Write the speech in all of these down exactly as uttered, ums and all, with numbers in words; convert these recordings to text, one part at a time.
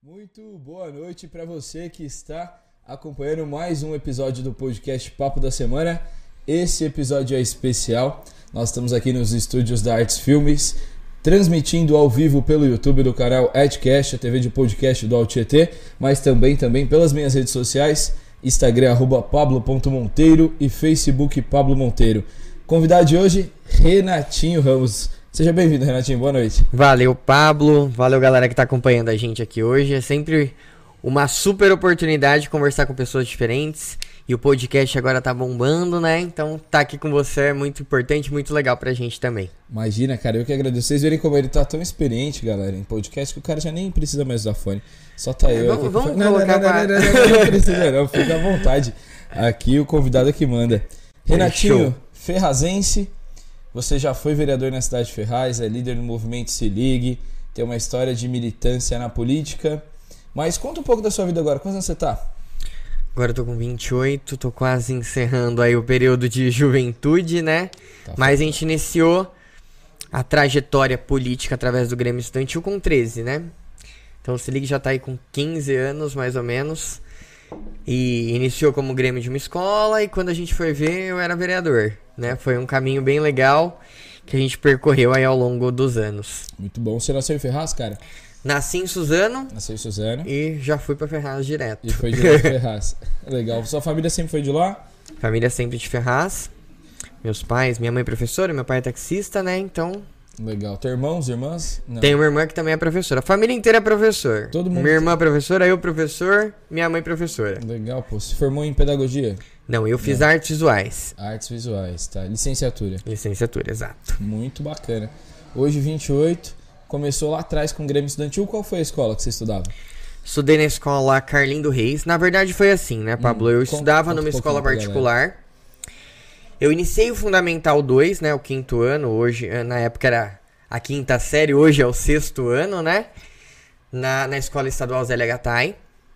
Muito boa noite para você que está acompanhando mais um episódio do podcast Papo da Semana. Esse episódio é especial. Nós estamos aqui nos estúdios da Arts Filmes, transmitindo ao vivo pelo YouTube do canal Edcast, a T V de podcast do Altietê, mas também, também pelas minhas redes sociais, Instagram, arroba pablo.monteiro e Facebook Pablo Monteiro. Convidado de hoje, Renatinho Ramos. Seja bem-vindo, Renatinho. Boa noite. Valeu, Pablo. Valeu, galera que tá acompanhando a gente aqui hoje. É sempre uma super oportunidade de conversar com pessoas diferentes. E o podcast agora tá bombando, né? Então, tá aqui com você é muito importante, muito legal pra gente também. Imagina, cara, eu que agradeço. Vocês verem como ele tá tão experiente, galera, em podcast, que o cara já nem precisa mais usar fone. Só tá eu é, aqui. Vamos, vamos não, colocar não, não, não, não, não, não, não precisa não, fica à vontade. Aqui o convidado que manda. Renatinho, ferrazense. Você já foi vereador na cidade de Ferraz, é líder do movimento Se Ligue, tem uma história de militância na política. Mas conta um pouco da sua vida agora. Quantos anos você tá? Agora eu tô com vinte e oito, tô quase encerrando aí o período de juventude, né? Tá. Mas a gente iniciou a trajetória política através do Grêmio Estudantil com treze, né? Então o Se Ligue já tá aí com quinze anos, mais ou menos. E iniciou como Grêmio de uma escola e quando a gente foi ver, eu era vereador, né? Foi um caminho bem legal que a gente percorreu aí ao longo dos anos. Muito bom. Você nasceu em Ferraz, cara? Nasci em Suzano. Nasceu em Suzano. E já fui pra Ferraz direto. E foi direto pra Ferraz. Legal. Sua família sempre foi de lá? Família sempre de Ferraz. Meus pais, minha mãe é professora, meu pai é taxista, né? Então... Legal. Tem irmãos, irmãs? Não. Tenho uma irmã que também é professora. A família inteira é professor. Todo mundo. Minha irmã é professora, eu professor, minha mãe professora. Legal, pô. Se formou em pedagogia? Não, eu fiz Não. artes visuais. Artes visuais, tá. Licenciatura. Licenciatura, exato. Muito bacana. Hoje, vinte e oito, começou lá atrás com o Grêmio Estudantil. Qual foi a escola que você estudava? Estudei na escola Carlindo Reis. Na verdade foi assim, né, Pablo? Hum, eu conta, estudava conta numa um escola pouquinho particular. Eu iniciei o Fundamental dois, né, o quinto ano. Hoje, na época era a quinta série, hoje é o sexto ano, né? Na, na Escola Estadual Zélia Gattai.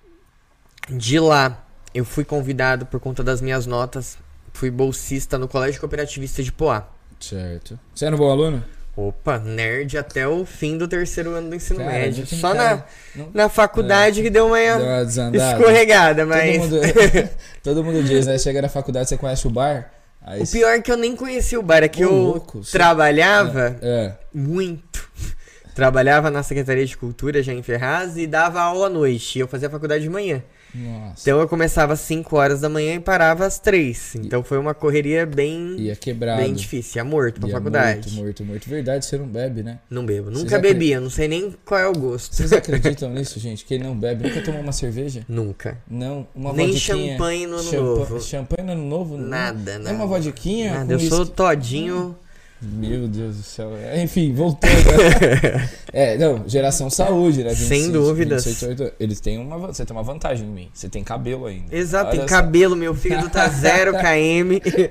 De lá, eu fui convidado por conta das minhas notas. Fui bolsista no Colégio Cooperativista de Poá. Certo. Você era um bom aluno? Opa, nerd até o fim do terceiro ano do ensino Cara, médio. tem Só cara- na, não- na faculdade É. que deu uma, Deu uma desandada. escorregada, mas... Todo mundo, todo mundo diz, né? Chega na faculdade, você conhece o bar? Aí O pior é que eu nem conhecia o bar, é que Ô, eu louco, você- trabalhava É. muito. Trabalhava na Secretaria de Cultura, já em Ferraz, e dava aula à noite. E eu fazia faculdade de manhã. Nossa. Então eu começava às cinco horas da manhã e parava às três. Então foi uma correria bem, Ia quebrado. bem difícil. Ia morto pra Ia faculdade. Morto, morto, morto. Verdade, você não bebe, né? Não bebo. Vocês Nunca acre- bebia, não sei nem qual é o gosto. Vocês acreditam nisso, gente? Quem não bebe nunca tomou uma cerveja? Nunca. Não, uma Nem vodquinha. champanhe no ano Champa- novo. Champanhe no ano novo? Nada, Nem nada. uma vodquinha? Nada, com eu sou uísque? todinho. Meu Deus do céu. Enfim, voltando. né? É, não, geração saúde, né? Sem dúvidas. vinte e seis, vinte e oito, eles têm uma, você tem uma vantagem em mim. Você tem cabelo ainda. Exato, Olha tem só. cabelo, meu fígado tá zero quilômetros.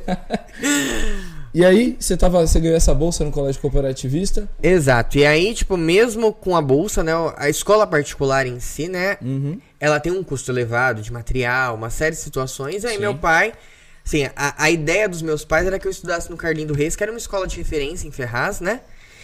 E aí, você, tava, você ganhou essa bolsa no colégio cooperativista? Exato, e aí, tipo, mesmo com a bolsa, né, a escola particular em si, né, Uhum. ela tem um custo elevado de material, uma série de situações, e aí Sim. meu pai, assim, a, a ideia dos meus pais era que eu estudasse no Carlindo Reis, que era uma escola de referência em Ferraz, né,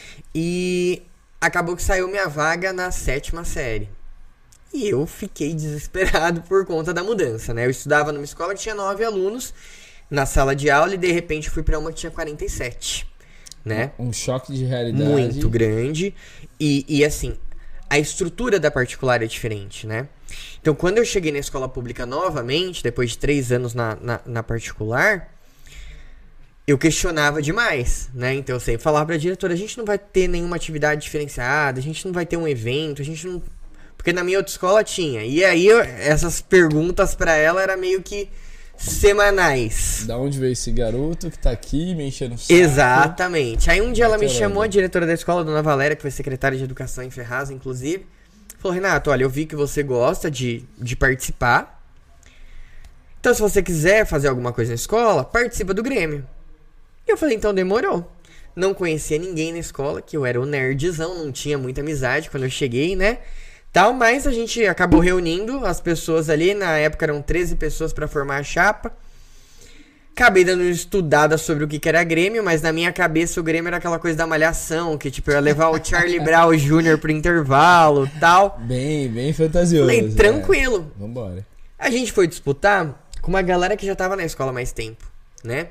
e acabou que saiu minha vaga na sétima série. E eu fiquei desesperado por conta da mudança, né, eu estudava numa escola que tinha nove alunos na sala de aula e de repente fui pra uma que tinha quarenta e sete, né. Um choque de realidade. Muito grande. E, e assim, a estrutura da particular é diferente, né? Então, quando eu cheguei na escola pública novamente, depois de três anos na, na, na particular, eu questionava demais, né? Então, eu sempre falava pra diretora, a gente não vai ter nenhuma atividade diferenciada, a gente não vai ter um evento, a gente não... Porque na minha outra escola tinha. E aí, eu, essas perguntas pra ela era meio que semanais. Da onde veio esse garoto que tá aqui me enchendo o saco? Exatamente. Aí um dia ela me Caramba. chamou, a diretora da escola, dona Valéria, que foi secretária de educação em Ferraz, inclusive, falou, Renato, olha, eu vi que você gosta de, de participar, então se você quiser fazer alguma coisa na escola, participa do Grêmio. E eu falei, então demorou. Não conhecia ninguém na escola, que eu era um nerdzão, não tinha muita amizade quando eu cheguei, né? Tal, mas a gente acabou reunindo as pessoas ali, na época eram treze pessoas para formar a chapa. Acabei dando uma estudada sobre o que que era Grêmio, mas na minha cabeça o Grêmio era aquela coisa da malhação, que tipo, eu ia levar o Charlie Brown Júnior pro intervalo e tal. Bem, bem fantasioso. Falei, tranquilo. É. Vambora. A gente foi disputar com uma galera que já tava na escola há mais tempo, né?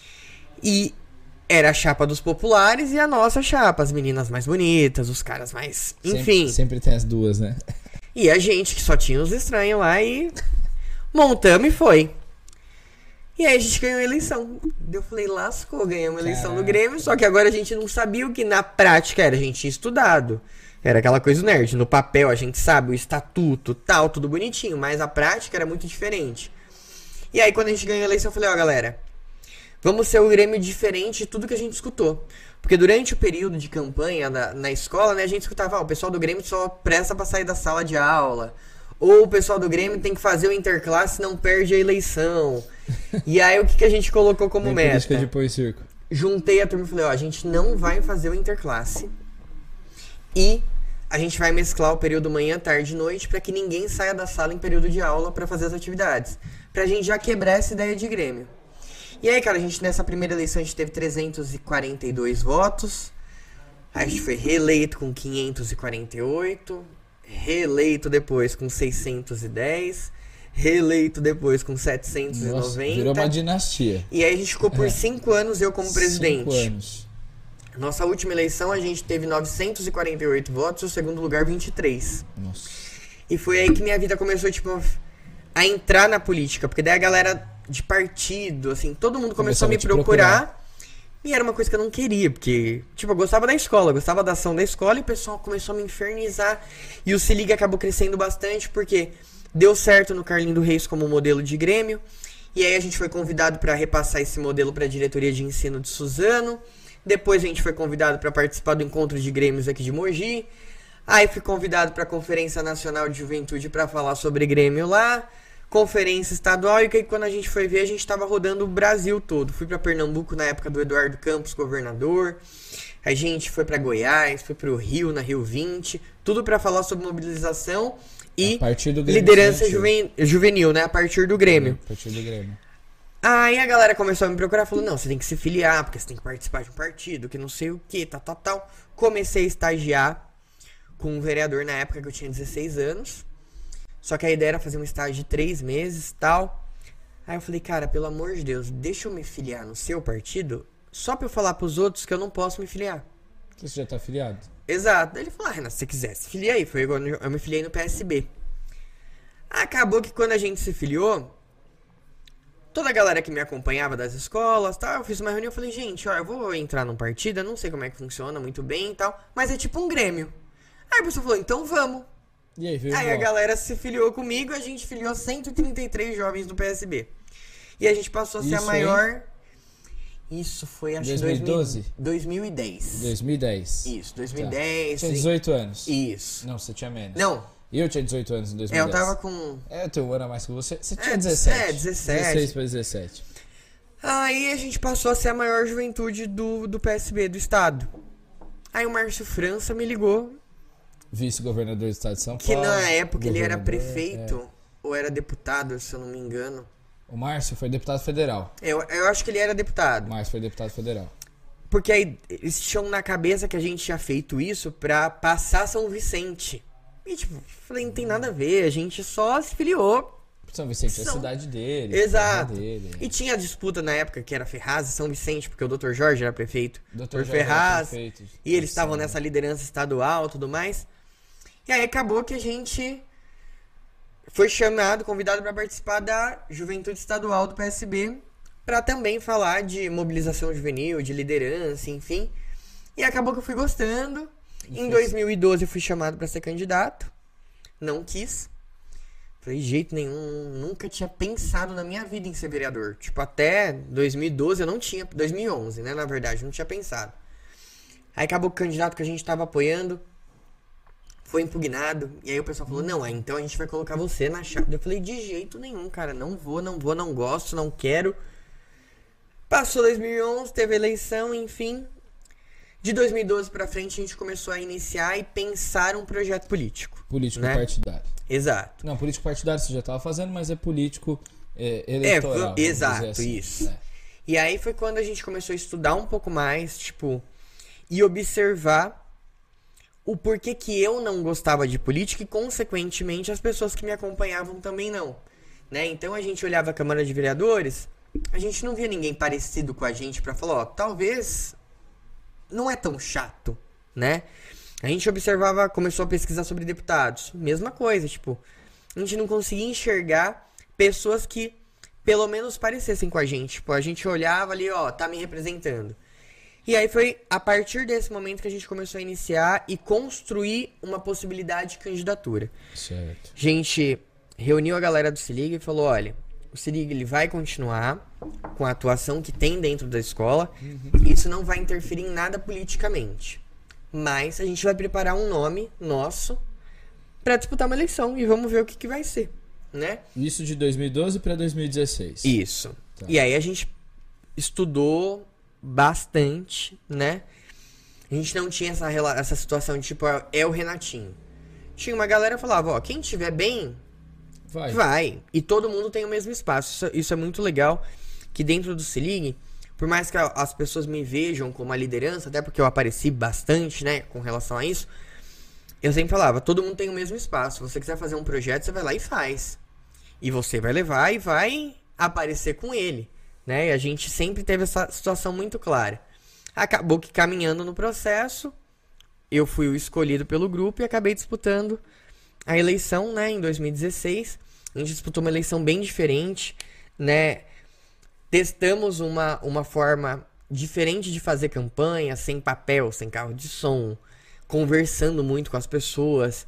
E era a chapa dos populares e a nossa chapa, as meninas mais bonitas, os caras mais... Enfim. Sempre, sempre tem as duas, né? E a gente, que só tinha os estranhos lá e... montamos e foi. E aí a gente ganhou a eleição. Eu falei, lascou, ganhamos a eleição Caraca. do Grêmio, só que agora a gente não sabia o que na prática era, a gente tinha estudado. Era aquela coisa nerd, no papel a gente sabe o estatuto, tal, tudo bonitinho, mas a prática era muito diferente. E aí quando a gente ganhou a eleição eu falei, ó galera, vamos ser o Grêmio diferente de tudo que a gente escutou. Porque durante o período de campanha na, na escola, né, a gente escutava, ó, o pessoal do Grêmio só presta pra sair da sala de aula. Ou o pessoal do Grêmio tem que fazer o interclasse, não perde a eleição. E aí o que, que a gente colocou como Bem meta? política de pôr e circo. Juntei a turma e falei, ó, a gente não vai fazer o interclasse. E a gente vai mesclar o período manhã, tarde e noite pra que ninguém saia da sala em período de aula pra fazer as atividades. Pra gente já quebrar essa ideia de Grêmio. E aí, cara, a gente nessa primeira eleição a gente teve trezentos e quarenta e dois votos. Aí a gente foi reeleito com quinhentos e quarenta e oito. Reeleito depois com seiscentos e dez. Reeleito depois com setecentos e noventa. Nossa, virou uma dinastia. E aí a gente ficou por cinco anos eu como presidente. Cinco anos. Nossa última eleição a gente teve novecentos e quarenta e oito votos e o segundo lugar vinte e três. Nossa. E foi aí que minha vida começou, tipo, a entrar na política. Porque daí a galera de partido, assim, todo mundo começou, começou a me procurar, procurar. E era uma coisa que eu não queria, porque, tipo, eu gostava da escola, eu gostava da ação da escola e o pessoal começou a me infernizar. E o Se Liga acabou crescendo bastante, porque deu certo no Carlinho do Reis como modelo de Grêmio. E aí a gente foi convidado para repassar esse modelo para a diretoria de ensino de Suzano. Depois a gente foi convidado para participar do encontro de Grêmios aqui de Mogi. Aí fui convidado para a Conferência Nacional de Juventude para falar sobre Grêmio lá. Conferência estadual, e que quando a gente foi ver, a gente estava rodando o Brasil todo. Fui para Pernambuco na época do Eduardo Campos, governador. A gente foi para Goiás, foi para o Rio, na Rio vinte. Tudo para falar sobre mobilização e liderança juven... juvenil, né? A partir do Grêmio. A partir do Grêmio. Aí a galera começou a me procurar, falou, não, você tem que se filiar, porque você tem que participar de um partido, que não sei o que, tal, tal, tal. Comecei a estagiar com um vereador na época que eu tinha dezesseis anos. Só que a ideia era fazer um estágio de três meses e tal. Aí eu falei, cara, pelo amor de Deus, deixa eu me filiar no seu partido, só pra eu falar pros outros que eu não posso me filiar. Você já tá filiado? Exato. Daí ele falou, ah, Renato, se você quiser, se filia aí. Foi igual eu me filiei no P S B. Acabou que quando a gente se filiou, toda a galera que me acompanhava das escolas, tal, eu fiz uma reunião e falei, gente, ó, eu vou entrar num partido, eu não sei como é que funciona muito bem e tal, mas é tipo um Grêmio. Aí a pessoa falou, então vamos. E aí, veio aí a galera se filiou comigo, a gente filiou cento e trinta e três jovens do P S B. E a gente passou a ser Isso a maior... Aí? Isso foi, acho que dois mil e doze? dois mil e dez. dois mil e dez. Isso, dois mil e dez. Tá. Tinha dezoito anos. Isso. Não, você tinha menos. Não. Eu tinha dezoito anos em dois mil e dez. É, eu tava com... É, eu tenho um ano a mais que você. Você tinha é, dezessete. É, dezessete. dezesseis para dezessete. Aí a gente passou a ser a maior juventude do, do P S B, do estado. Aí o Márcio França me ligou. Vice-governador do estado de São Paulo. Que na época ele era governador, prefeito, é. ou era deputado, se eu não me engano. O Márcio foi deputado federal. Eu, eu acho que ele era deputado. O Márcio foi deputado federal. Porque aí eles tinham na cabeça que a gente tinha feito isso pra passar São Vicente. E tipo, falei, não tem nada a ver, a gente só se filiou. São Vicente é São... a cidade dele. Exato. Dele. E tinha a disputa na época que era Ferraz e São Vicente, porque o doutor Jorge era prefeito. doutor Por Ferraz. Era prefeito. E eles estavam nessa liderança estadual e tudo mais. E aí acabou que a gente foi chamado, convidado para participar da Juventude Estadual do P S B, para também falar de mobilização juvenil, de liderança, enfim. E acabou que eu fui gostando. E em dois mil e doze eu fui chamado para ser candidato. Não quis. Falei, de jeito nenhum, nunca tinha pensado na minha vida em ser vereador. Tipo, até dois mil e doze eu não tinha, dois mil e onze, né, na verdade, eu não tinha pensado. Aí acabou que o candidato que a gente estava apoiando foi impugnado, e aí o pessoal falou, não, então a gente vai colocar você na chapa. Eu falei, de jeito nenhum, cara, não vou, não vou, não gosto, não quero. Passou dois mil e onze, teve eleição, enfim. De dois mil e doze pra frente a gente começou a iniciar e pensar um projeto político. Político né? partidário. Exato. Não, político partidário você já estava fazendo, mas é político é, eleitoral. É, exato, assim. isso. É. E aí foi quando a gente começou a estudar um pouco mais, tipo, e observar o porquê que eu não gostava de política e, consequentemente, as pessoas que me acompanhavam também não. Né? Então a gente olhava a Câmara de Vereadores, a gente não via ninguém parecido com a gente pra falar, ó, talvez não é tão chato, né? A gente observava, começou a pesquisar sobre deputados, mesma coisa, tipo, a gente não conseguia enxergar pessoas que pelo menos parecessem com a gente. Tipo, a gente olhava ali, ó, tá me representando. E aí foi a partir desse momento que a gente começou a iniciar e construir uma possibilidade de candidatura. Certo. A gente reuniu a galera do Se Liga e falou, olha, o Se Liga ele vai continuar com a atuação que tem dentro da escola. Uhum. Isso não vai interferir em nada politicamente. Mas a gente vai preparar um nome nosso pra disputar uma eleição e vamos ver o que, que vai ser. Né? Isso de dois mil e doze para dois mil e dezesseis. Isso. Tá. E aí a gente estudou bastante, né? A gente não tinha essa, essa situação de tipo, é o Renatinho. Tinha uma galera que falava, ó, quem tiver bem, vai. vai. E todo mundo tem o mesmo espaço. Isso, isso é muito legal, que dentro do Se Ligue, por mais que as pessoas me vejam como a liderança, até porque eu apareci bastante, né, com relação a isso, eu sempre falava, todo mundo tem o mesmo espaço. Se você quiser fazer um projeto, você vai lá e faz. E você vai levar e vai aparecer com ele, né? E a gente sempre teve essa situação muito clara. Acabou que caminhando no processo, eu fui o escolhido pelo grupo e acabei disputando a eleição, né? Em dois mil e dezesseis. A gente disputou uma eleição bem diferente, né? Testamos uma, uma forma diferente de fazer campanha, sem papel, sem carro de som, conversando muito com as pessoas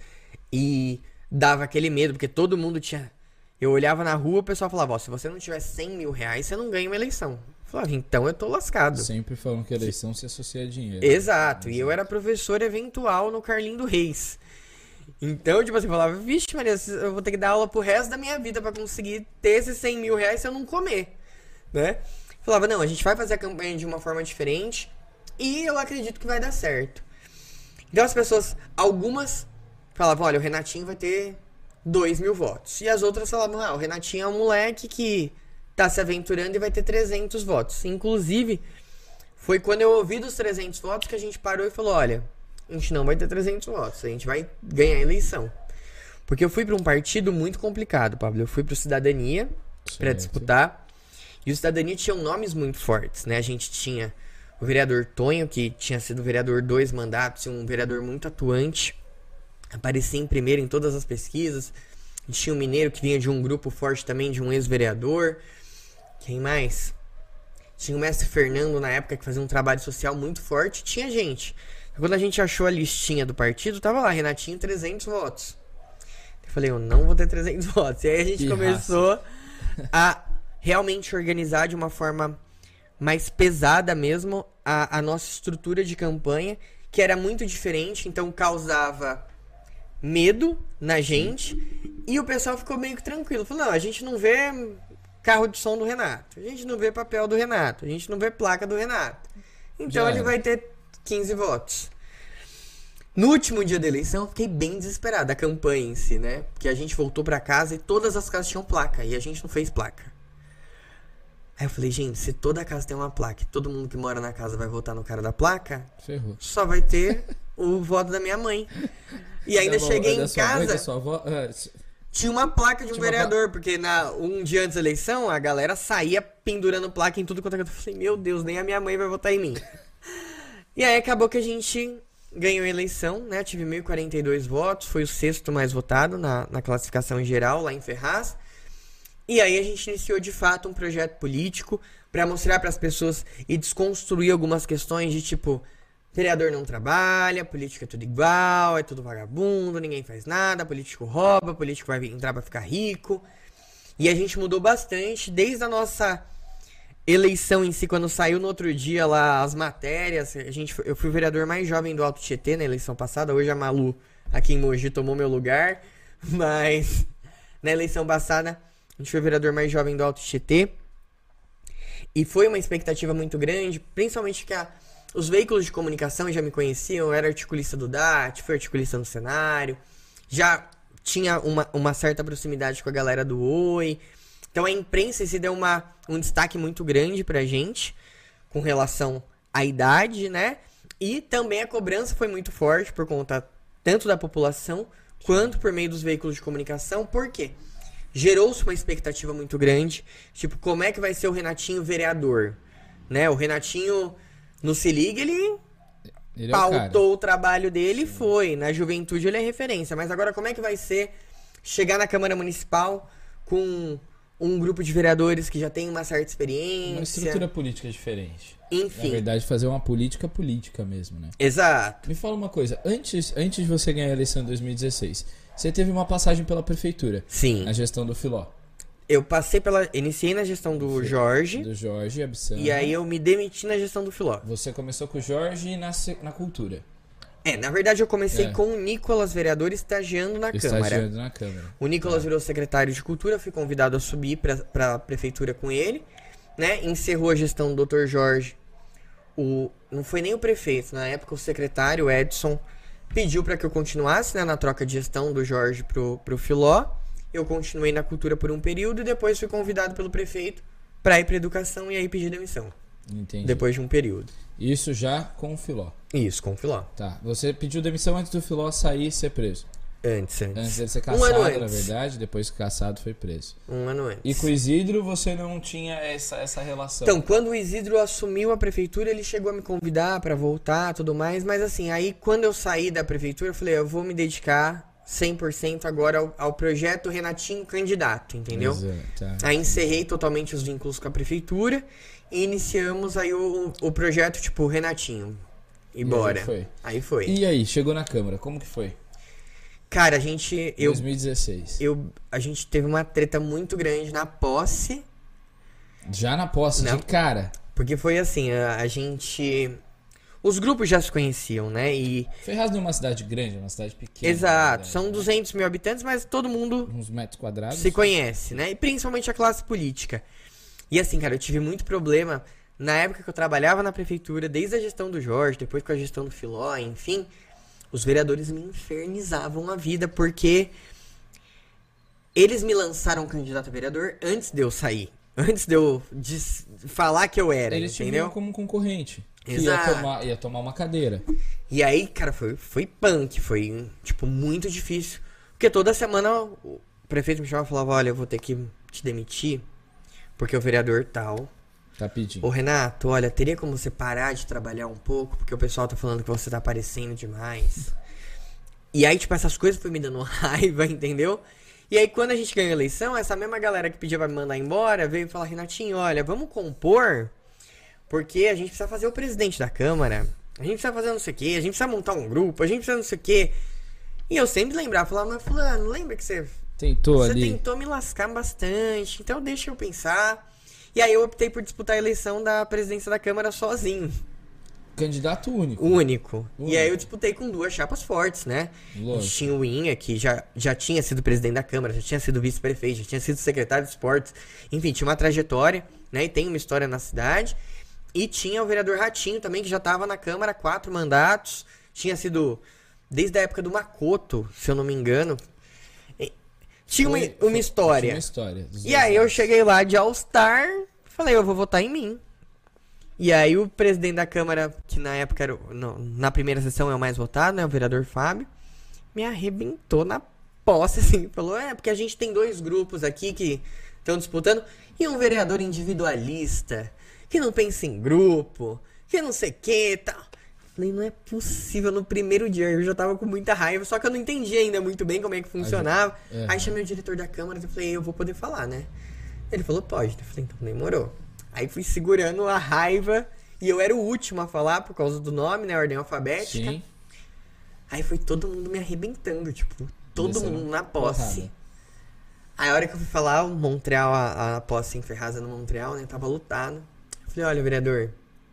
e dava aquele medo, porque todo mundo tinha... Eu olhava na rua, o pessoal falava, ó, se você não tiver cem mil reais, você não ganha uma eleição. Eu falava, então eu tô lascado. Sempre falam que a eleição se associa a dinheiro. Exato, e eu era professor eventual no Carlindo Reis. Então, tipo assim, eu falava, vixe Maria, eu vou ter que dar aula pro resto da minha vida pra conseguir ter esses cem mil reais se eu não comer, né? Eu falava, não, a gente vai fazer a campanha de uma forma diferente e eu acredito que vai dar certo. Então as pessoas, algumas falavam, olha, o Renatinho vai ter dois mil votos. E as outras falavam, ah, o Renatinho é um moleque que tá se aventurando e vai ter trezentos votos. Inclusive, foi quando eu ouvi dos trezentos votos que a gente parou e falou, olha, a gente não vai ter trezentos votos, a gente vai ganhar a eleição. Porque eu fui para um partido muito complicado, Pablo. Eu fui pro Cidadania para disputar. E o Cidadania tinha nomes muito fortes, né? A gente tinha o vereador Tonho, que tinha sido vereador dois mandatos, e um vereador muito atuante. Aparecia em primeiro em todas as pesquisas. A gente tinha um mineiro que vinha de um grupo forte também, de um ex-vereador. Quem mais? Tinha o mestre Fernando na época, que fazia um trabalho social muito forte. Tinha gente. Quando a gente achou a listinha do partido, tava lá, Renatinho, trezentos votos. Eu falei, eu não vou ter trezentos votos. E aí a gente que começou raça. a realmente organizar de uma forma mais pesada mesmo a, a nossa estrutura de campanha, que era muito diferente, então causava medo na gente, e o pessoal ficou meio que tranquilo. Falou, não, a gente não vê carro de som do Renato, a gente não vê papel do Renato, a gente não vê placa do Renato. Então Já ele era. vai ter quinze votos. No último dia da eleição, eu fiquei bem desesperado, a campanha em si, né? Porque a gente voltou pra casa e todas as casas tinham placa, e a gente não fez placa. Aí eu falei, gente, se toda casa tem uma placa e todo mundo que mora na casa vai votar no cara da placa, Ferrou. Só vai ter o voto da minha mãe. E ainda da cheguei em casa, mãe, sua avó, é... tinha uma placa de um tinha vereador, uma... porque na, um dia antes da eleição, a galera saía pendurando placa em tudo quanto é canto. Eu falei, meu Deus, nem a minha mãe vai votar em mim. E aí acabou que a gente ganhou a eleição, né? Eu tive mil e quarenta e dois votos, foi o sexto mais votado na, na classificação geral, lá em Ferraz. E aí a gente iniciou de fato um projeto político para mostrar para as pessoas e desconstruir algumas questões de tipo, vereador não trabalha, político é tudo igual, é tudo vagabundo, ninguém faz nada, político rouba, político vai entrar para ficar rico. E a gente mudou bastante desde a nossa eleição em si, quando saiu no outro dia lá as matérias. A gente, eu fui o vereador mais jovem do Alto Tietê na eleição passada, hoje a Malu aqui em Mogi tomou meu lugar, mas na eleição passada a gente foi o vereador mais jovem do Alto Tietê. E foi uma expectativa muito grande, principalmente que a, os veículos de comunicação já me conheciam. Eu era articulista do D A T, fui articulista no cenário. Já tinha uma, uma certa proximidade com a galera do Oi. Então a imprensa se deu uma, um destaque muito grande pra gente, com relação à idade, né? E também a cobrança foi muito forte por conta tanto da população, quanto por meio dos veículos de comunicação. Por quê? Gerou-se uma expectativa muito grande, tipo, como é que vai ser o Renatinho vereador? Né? O Renatinho, no Se Liga, ele... Ele pautou é o, o trabalho dele e foi. Na juventude ele é referência. Mas agora como é que vai ser chegar na Câmara Municipal com um grupo de vereadores que já tem uma certa experiência? Uma estrutura política diferente. Enfim. Na verdade, fazer uma política política mesmo, né? Exato. Me fala uma coisa. Antes, antes de você ganhar a eleição em dois mil e dezesseis, você teve uma passagem pela prefeitura. Sim. Na gestão do Filó. Eu passei pela... Iniciei na gestão do Jorge. Do Jorge Absam. E aí eu me demiti na gestão do Filó. Você começou com o Jorge e na, na cultura. É, na verdade eu comecei É. com o Nicolas, vereador, estagiando na Câmara. Estagiando na Câmara. O Nicolas Tá. virou secretário de Cultura, fui convidado a subir pra, pra prefeitura com ele, né? Encerrou a gestão do doutor Jorge. O, não foi nem o prefeito, na época o secretário, Edson, pediu pra que eu continuasse, né, na troca de gestão do Jorge pro, pro Filó. Eu continuei na cultura por um período e depois fui convidado pelo prefeito pra ir pra educação e aí pedi demissão. Entendi. Depois de um período. Isso já com o Filó. Isso, com o Filó. Tá. Você pediu demissão antes do Filó sair e ser preso. Antes, antes. Antes dele ser Um caçado, ano na antes. verdade. Depois que caçado, foi preso. Um ano antes. E com o Isidro, você não tinha essa, essa relação. Então, quando o Isidro assumiu a prefeitura, ele chegou a me convidar pra voltar, tudo mais, mas assim, aí quando eu saí da prefeitura, eu falei, eu vou me dedicar cem por cento agora ao, ao projeto Renatinho Candidato, entendeu? Exato, tá. Aí encerrei totalmente os vínculos com a prefeitura e iniciamos aí o, o projeto, tipo, Renatinho. E, E bora. aí foi. Aí foi. E aí, chegou na Câmara, como que foi? Cara, a gente... Eu, dois mil e dezesseis. eu, a gente teve uma treta muito grande na posse, Já na posse, Não. de cara. porque foi assim, a, a gente... Os grupos já se conheciam, né? E... Ferraz não é uma cidade grande, é uma cidade pequena. Exato, né? são duzentos mil habitantes, mas todo mundo Uns metros quadrados. se conhece, né? E principalmente a classe política. E assim, cara, eu tive muito problema na época que eu trabalhava na prefeitura, desde a gestão do Jorge, depois com a gestão do Filó, enfim, os vereadores me infernizavam a vida, porque eles me lançaram candidato a vereador antes de eu sair, antes de eu dis- falar que eu era, Eles te entendeu? viam como um concorrente. Que ia Exato. tomar, ia tomar uma cadeira. E aí, cara, foi, foi punk, foi, tipo, muito difícil. Porque toda semana o prefeito me chamava e falava, olha, eu vou ter que te demitir, porque o vereador tal... Tá pedindo. Ô Renato, olha, teria como você parar de trabalhar um pouco, porque o pessoal tá falando que você tá aparecendo demais. E aí, tipo, essas coisas foi me dando raiva, entendeu? E aí, quando a gente ganhou a eleição, essa mesma galera que pedia pra me mandar embora, veio falar, Renatinho, olha, vamos compor, porque a gente precisa fazer o presidente da Câmara, a gente precisa fazer não sei o quê, a gente precisa montar um grupo, a gente precisa não sei o quê. E eu sempre lembrava, falava, mas fulano, lembra que você... Tentou Você ali. tentou me lascar bastante, então deixa eu pensar. E aí eu optei por disputar a eleição da presidência da Câmara sozinho, Candidato único. único. Único. E aí eu disputei com duas chapas fortes, né? A gente Lógico. tinha o Inha, que já, já tinha sido presidente da Câmara, já tinha sido vice-prefeito, já tinha sido secretário de esportes. Enfim, tinha uma trajetória, né? E tem uma história na cidade. E tinha o vereador Ratinho também, que já estava na Câmara há quatro mandatos. Tinha sido desde a época do Macoto, se eu não me engano. Tinha uma, Foi- uma foi- história. Tinha uma história. dos E dois aí eu lados. cheguei lá de All-Star, falei, eu vou votar em mim. E aí o presidente da Câmara, que na época era, o- no- na primeira sessão é o mais votado, né, o vereador Fábio, me arrebentou na posse, assim, falou, é, porque a gente tem dois grupos aqui que estão disputando, e um vereador individualista, que não pensa em grupo, que não sei o que, tal. Falei, não é possível, no primeiro dia eu já tava com muita raiva, só que eu não entendi ainda muito bem como é que funcionava. Uhum. Aí chamei o diretor da Câmara e falei, eu vou poder falar, né? Ele falou, pode. Eu falei, então demorou. Aí fui segurando a raiva, e eu era o último a falar por causa do nome, né, ordem alfabética. Sim. Aí foi todo mundo me arrebentando, tipo, todo Descendo mundo na posse. porrada. Aí a hora que eu fui falar, o Montreal, a, a posse em Ferraz no Montreal, né, tava lotado. Eu falei, olha, vereador,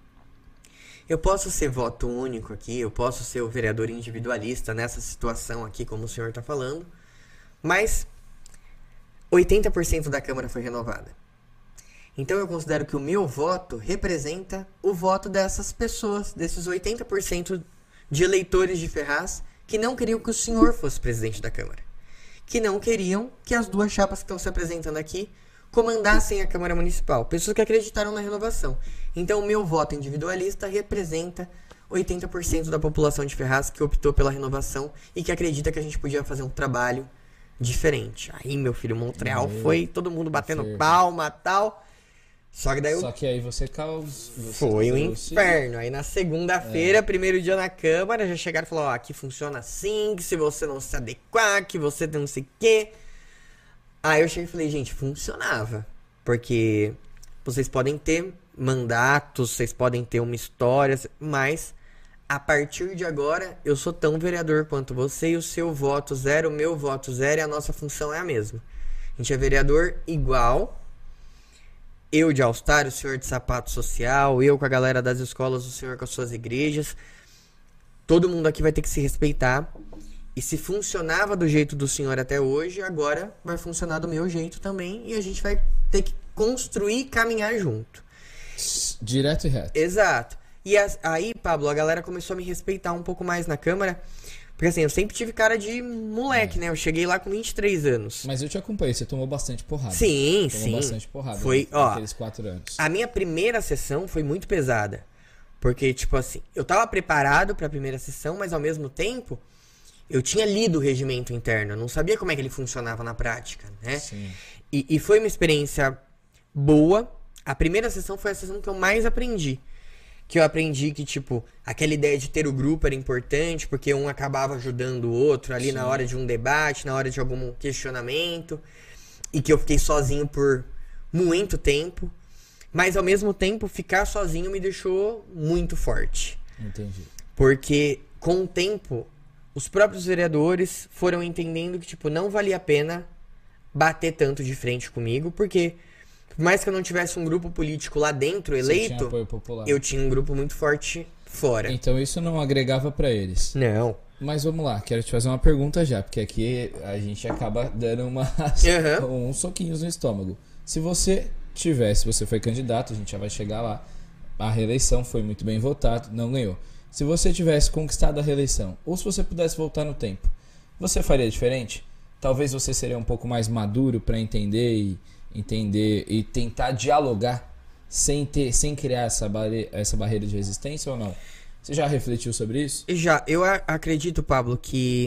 eu posso ser voto único aqui, eu posso ser o vereador individualista nessa situação aqui, como o senhor tá falando, mas oitenta por cento da Câmara foi renovada. Então eu considero que o meu voto representa o voto dessas pessoas, desses oitenta por cento de eleitores de Ferraz que não queriam que o senhor fosse presidente da Câmara. Que não queriam que as duas chapas que estão se apresentando aqui comandassem a Câmara Municipal. Pessoas que acreditaram na renovação. Então, o meu voto individualista representa oitenta por cento da população de Ferraz que optou pela renovação e que acredita que a gente podia fazer um trabalho diferente. Aí, meu filho, Montreal meu foi todo mundo batendo filho. palma e tal. Só que daí eu... Só que aí você causou... Foi um inferno. Aí na segunda-feira, é. primeiro dia na Câmara, já chegaram e falaram, ó, aqui funciona assim, que se você não se adequar, que você não sei o quê. Aí eu cheguei e falei, gente, funcionava. Porque vocês podem ter mandatos, vocês podem ter uma história, mas a partir de agora eu sou tão vereador quanto você e o seu voto zero, o meu voto zero e a nossa função é a mesma. A gente é vereador igual, eu de All-Star, o senhor de sapato social, eu com a galera das escolas, o senhor com as suas igrejas. Todo mundo aqui vai ter que se respeitar. E se funcionava do jeito do senhor até hoje, agora vai funcionar do meu jeito também. E a gente vai ter que construir e caminhar junto. Direto e reto. Exato. E as, aí, Pablo, a galera começou a me respeitar um pouco mais na Câmara. Porque assim, eu sempre tive cara de moleque, é. né? Eu cheguei lá com vinte e três anos. Mas eu te acompanhei, você tomou bastante porrada. Sim, tomou sim. Tomou bastante porrada. Foi, ó, naqueles quatro anos. A minha primeira sessão foi muito pesada. Porque, tipo assim, eu tava preparado pra primeira sessão, mas ao mesmo tempo, eu tinha lido o regimento interno. Eu não sabia como é que ele funcionava na prática, né? Sim. E, e foi uma experiência boa. A primeira sessão foi a sessão que eu mais aprendi. Que eu aprendi que, tipo, aquela ideia de ter o grupo era importante, porque um acabava ajudando o outro ali Sim. na hora de um debate, na hora de algum questionamento. E que eu fiquei sozinho por muito tempo. Mas, ao mesmo tempo, ficar sozinho me deixou muito forte. Entendi. Porque, com o tempo, os próprios vereadores foram entendendo que, tipo, não valia a pena bater tanto de frente comigo, porque... Por mais que eu não tivesse um grupo político lá dentro, eleito, Você tinha apoio popular. Eu tinha um grupo muito forte fora. Então isso não agregava pra eles. Não. Mas vamos lá, quero te fazer uma pergunta já, porque aqui a gente acaba dando uma, uhum. uns soquinhos no estômago. Se você tivesse, você foi candidato, a gente já vai chegar lá, a reeleição foi muito bem votado, não ganhou. Se você tivesse conquistado a reeleição, ou se você pudesse voltar no tempo, você faria diferente? Talvez você seria um pouco mais maduro pra entender e... entender e tentar dialogar sem ter, sem criar essa, barre, essa barreira de resistência ou não? Você já refletiu sobre isso? Já, eu a- acredito, Pablo, que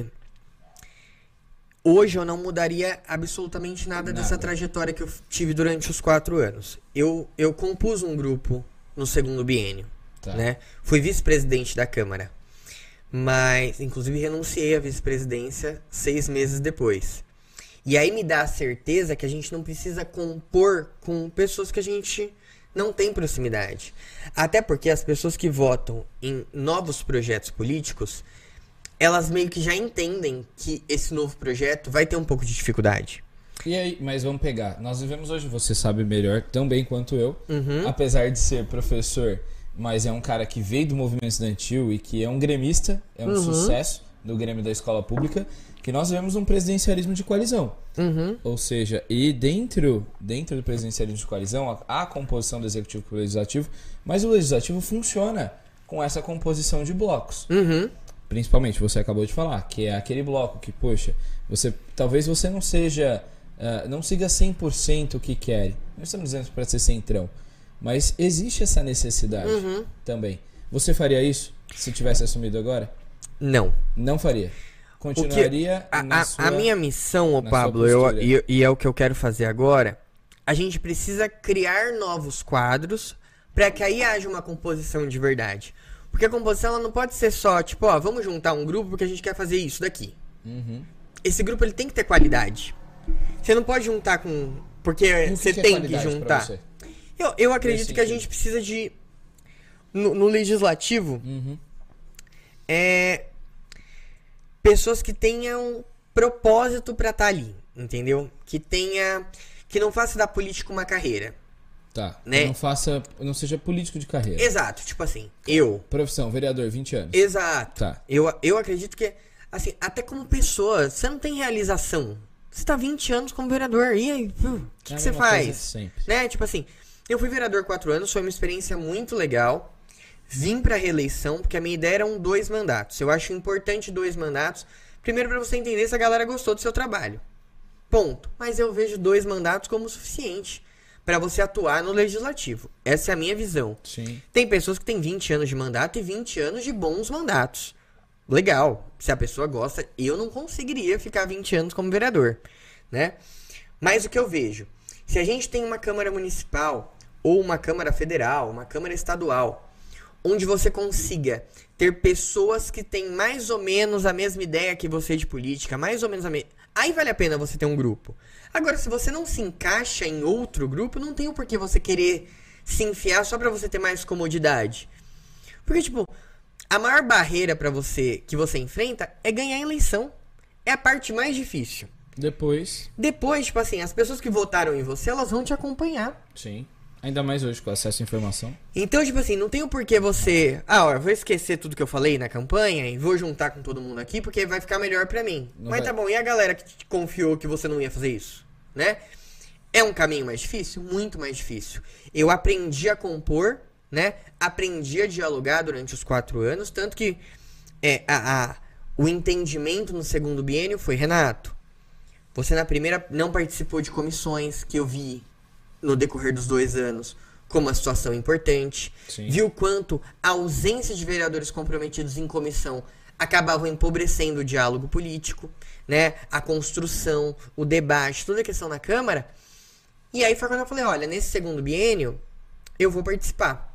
hoje eu não mudaria absolutamente nada, nada dessa trajetória que eu tive durante os quatro anos. Eu, eu compus um grupo no segundo biênio, tá. né? Fui vice-presidente da Câmara, mas inclusive renunciei à vice-presidência seis meses depois. E aí me dá a certeza que a gente não precisa compor com pessoas que a gente não tem proximidade. Até porque as pessoas que votam em novos projetos políticos, elas meio que já entendem que esse novo projeto vai ter um pouco de dificuldade. E aí, mas vamos pegar. Nós vivemos hoje, você sabe melhor, tão bem quanto eu. Uhum. Apesar de ser professor, mas é um cara que veio do movimento estudantil e que é um gremista, é um uhum. sucesso do Grêmio da Escola Pública, que nós vemos um presidencialismo de coalizão. Uhum. Ou seja, e dentro, dentro do presidencialismo de coalizão, há a composição do executivo com o legislativo, mas o legislativo funciona com essa composição de blocos. Uhum. Principalmente, você acabou de falar, que é aquele bloco que, poxa, você, talvez você não seja, uh, não siga cem por cento o que quer. Não estamos dizendo para ser centrão, mas existe essa necessidade uhum. também. Você faria isso se tivesse assumido agora? Não. Não faria. Continuaria que, a, na a, sua, a minha missão, ô Pablo, eu, e, e é o que eu quero fazer agora, a gente precisa criar novos quadros para que aí haja uma composição de verdade. Porque a composição ela não pode ser só, tipo, ó, vamos juntar um grupo porque a gente quer fazer isso daqui. Uhum. Esse grupo ele tem que ter qualidade. Você não pode juntar com... Porque que você que tem é que juntar. Você? Eu, eu acredito que a gente precisa de... No, no legislativo, uhum. é... pessoas que tenham propósito pra estar ali, entendeu? Que tenha... Que não faça da política uma carreira. Tá, né? Não faça... Não seja político de carreira. Exato, tipo assim, eu... Profissão, vereador, vinte anos. Exato. Tá. Eu, eu acredito que, assim, até como pessoa, você não tem realização. Você tá vinte anos como vereador, e aí, o que, é que você faz? Sempre. Né? Tipo assim, eu fui vereador quatro anos, foi uma experiência muito legal. Vim pra reeleição, porque a minha ideia eram dois mandatos. Eu acho importante dois mandatos. Primeiro, pra você entender se a galera gostou do seu trabalho. Ponto. Mas eu vejo dois mandatos como o suficiente para você atuar no legislativo. Essa é a minha visão. Sim. Tem pessoas que têm vinte anos de mandato e vinte anos de bons mandatos. Legal. Se a pessoa gosta, eu não conseguiria ficar vinte anos como vereador, né? Mas o que eu vejo, se a gente tem uma Câmara Municipal ou uma Câmara Federal, uma Câmara Estadual, onde você consiga ter pessoas que têm mais ou menos a mesma ideia que você de política, mais ou menos a mesma... Aí vale a pena você ter um grupo. Agora, se você não se encaixa em outro grupo, não tem o porquê você querer se enfiar só pra você ter mais comodidade. Porque, tipo, a maior barreira pra você que você enfrenta é ganhar a eleição. É a parte mais difícil. Depois... Depois, tipo assim, as pessoas que votaram em você, elas vão te acompanhar. Sim. Ainda mais hoje, com acesso à informação. Então, tipo assim, não tem o porquê você... Ah, ó, eu vou esquecer tudo que eu falei na campanha e vou juntar com todo mundo aqui porque vai ficar melhor pra mim. Não Mas vai. tá bom, e a galera que te confiou que você não ia fazer isso, né? É um caminho mais difícil? Muito mais difícil. Eu aprendi a compor, né? Aprendi a dialogar durante os quatro anos, tanto que é, a, a, o entendimento no segundo biênio foi, Renato, você na primeira não participou de comissões que eu vi no decorrer dos dois anos como uma situação importante. Sim. Viu quanto a ausência de vereadores comprometidos em comissão acabavam empobrecendo o diálogo político, né? A construção, o debate, toda a questão na Câmara. E aí foi quando eu falei, olha, nesse segundo biênio eu vou participar.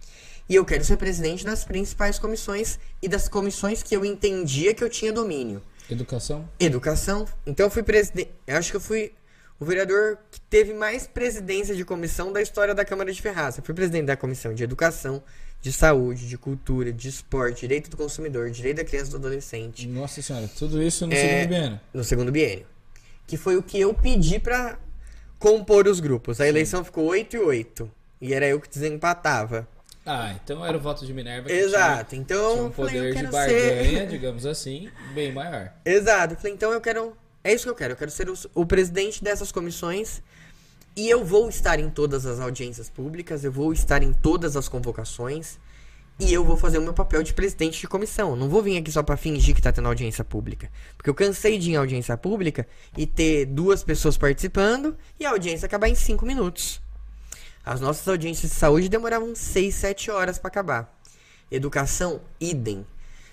E eu quero ser presidente das principais comissões e das comissões que eu entendia que eu tinha domínio. Educação? Educação. Então eu fui presidente... Eu acho que eu fui o vereador que teve mais presidência de comissão da história da Câmara de Ferraz. Eu fui presidente da Comissão de Educação, de Saúde, de Cultura, de Esporte, Direito do Consumidor, Direito da Criança e do Adolescente. Nossa senhora, tudo isso no É, segundo biênio. No segundo biênio. Que foi o que eu pedi pra compor os grupos. A eleição ficou oito e oito. E era eu que desempatava. Ah, então era o voto de Minerva que Exato. tinha, Então tinha um eu falei, eu poder de quero barganha, ser... digamos assim, bem maior. Exato. Eu falei, então eu quero... É isso que eu quero. Eu quero ser o, o presidente dessas comissões. E eu vou estar em todas as audiências públicas. Eu vou estar em todas as convocações. E eu vou fazer o meu papel de presidente de comissão. Eu não vou vir aqui só pra fingir que tá tendo audiência pública. Porque eu cansei de ir em audiência pública e ter duas pessoas participando e a audiência acabar em cinco minutos. As nossas audiências de saúde demoravam seis, sete horas pra acabar. Educação, idem.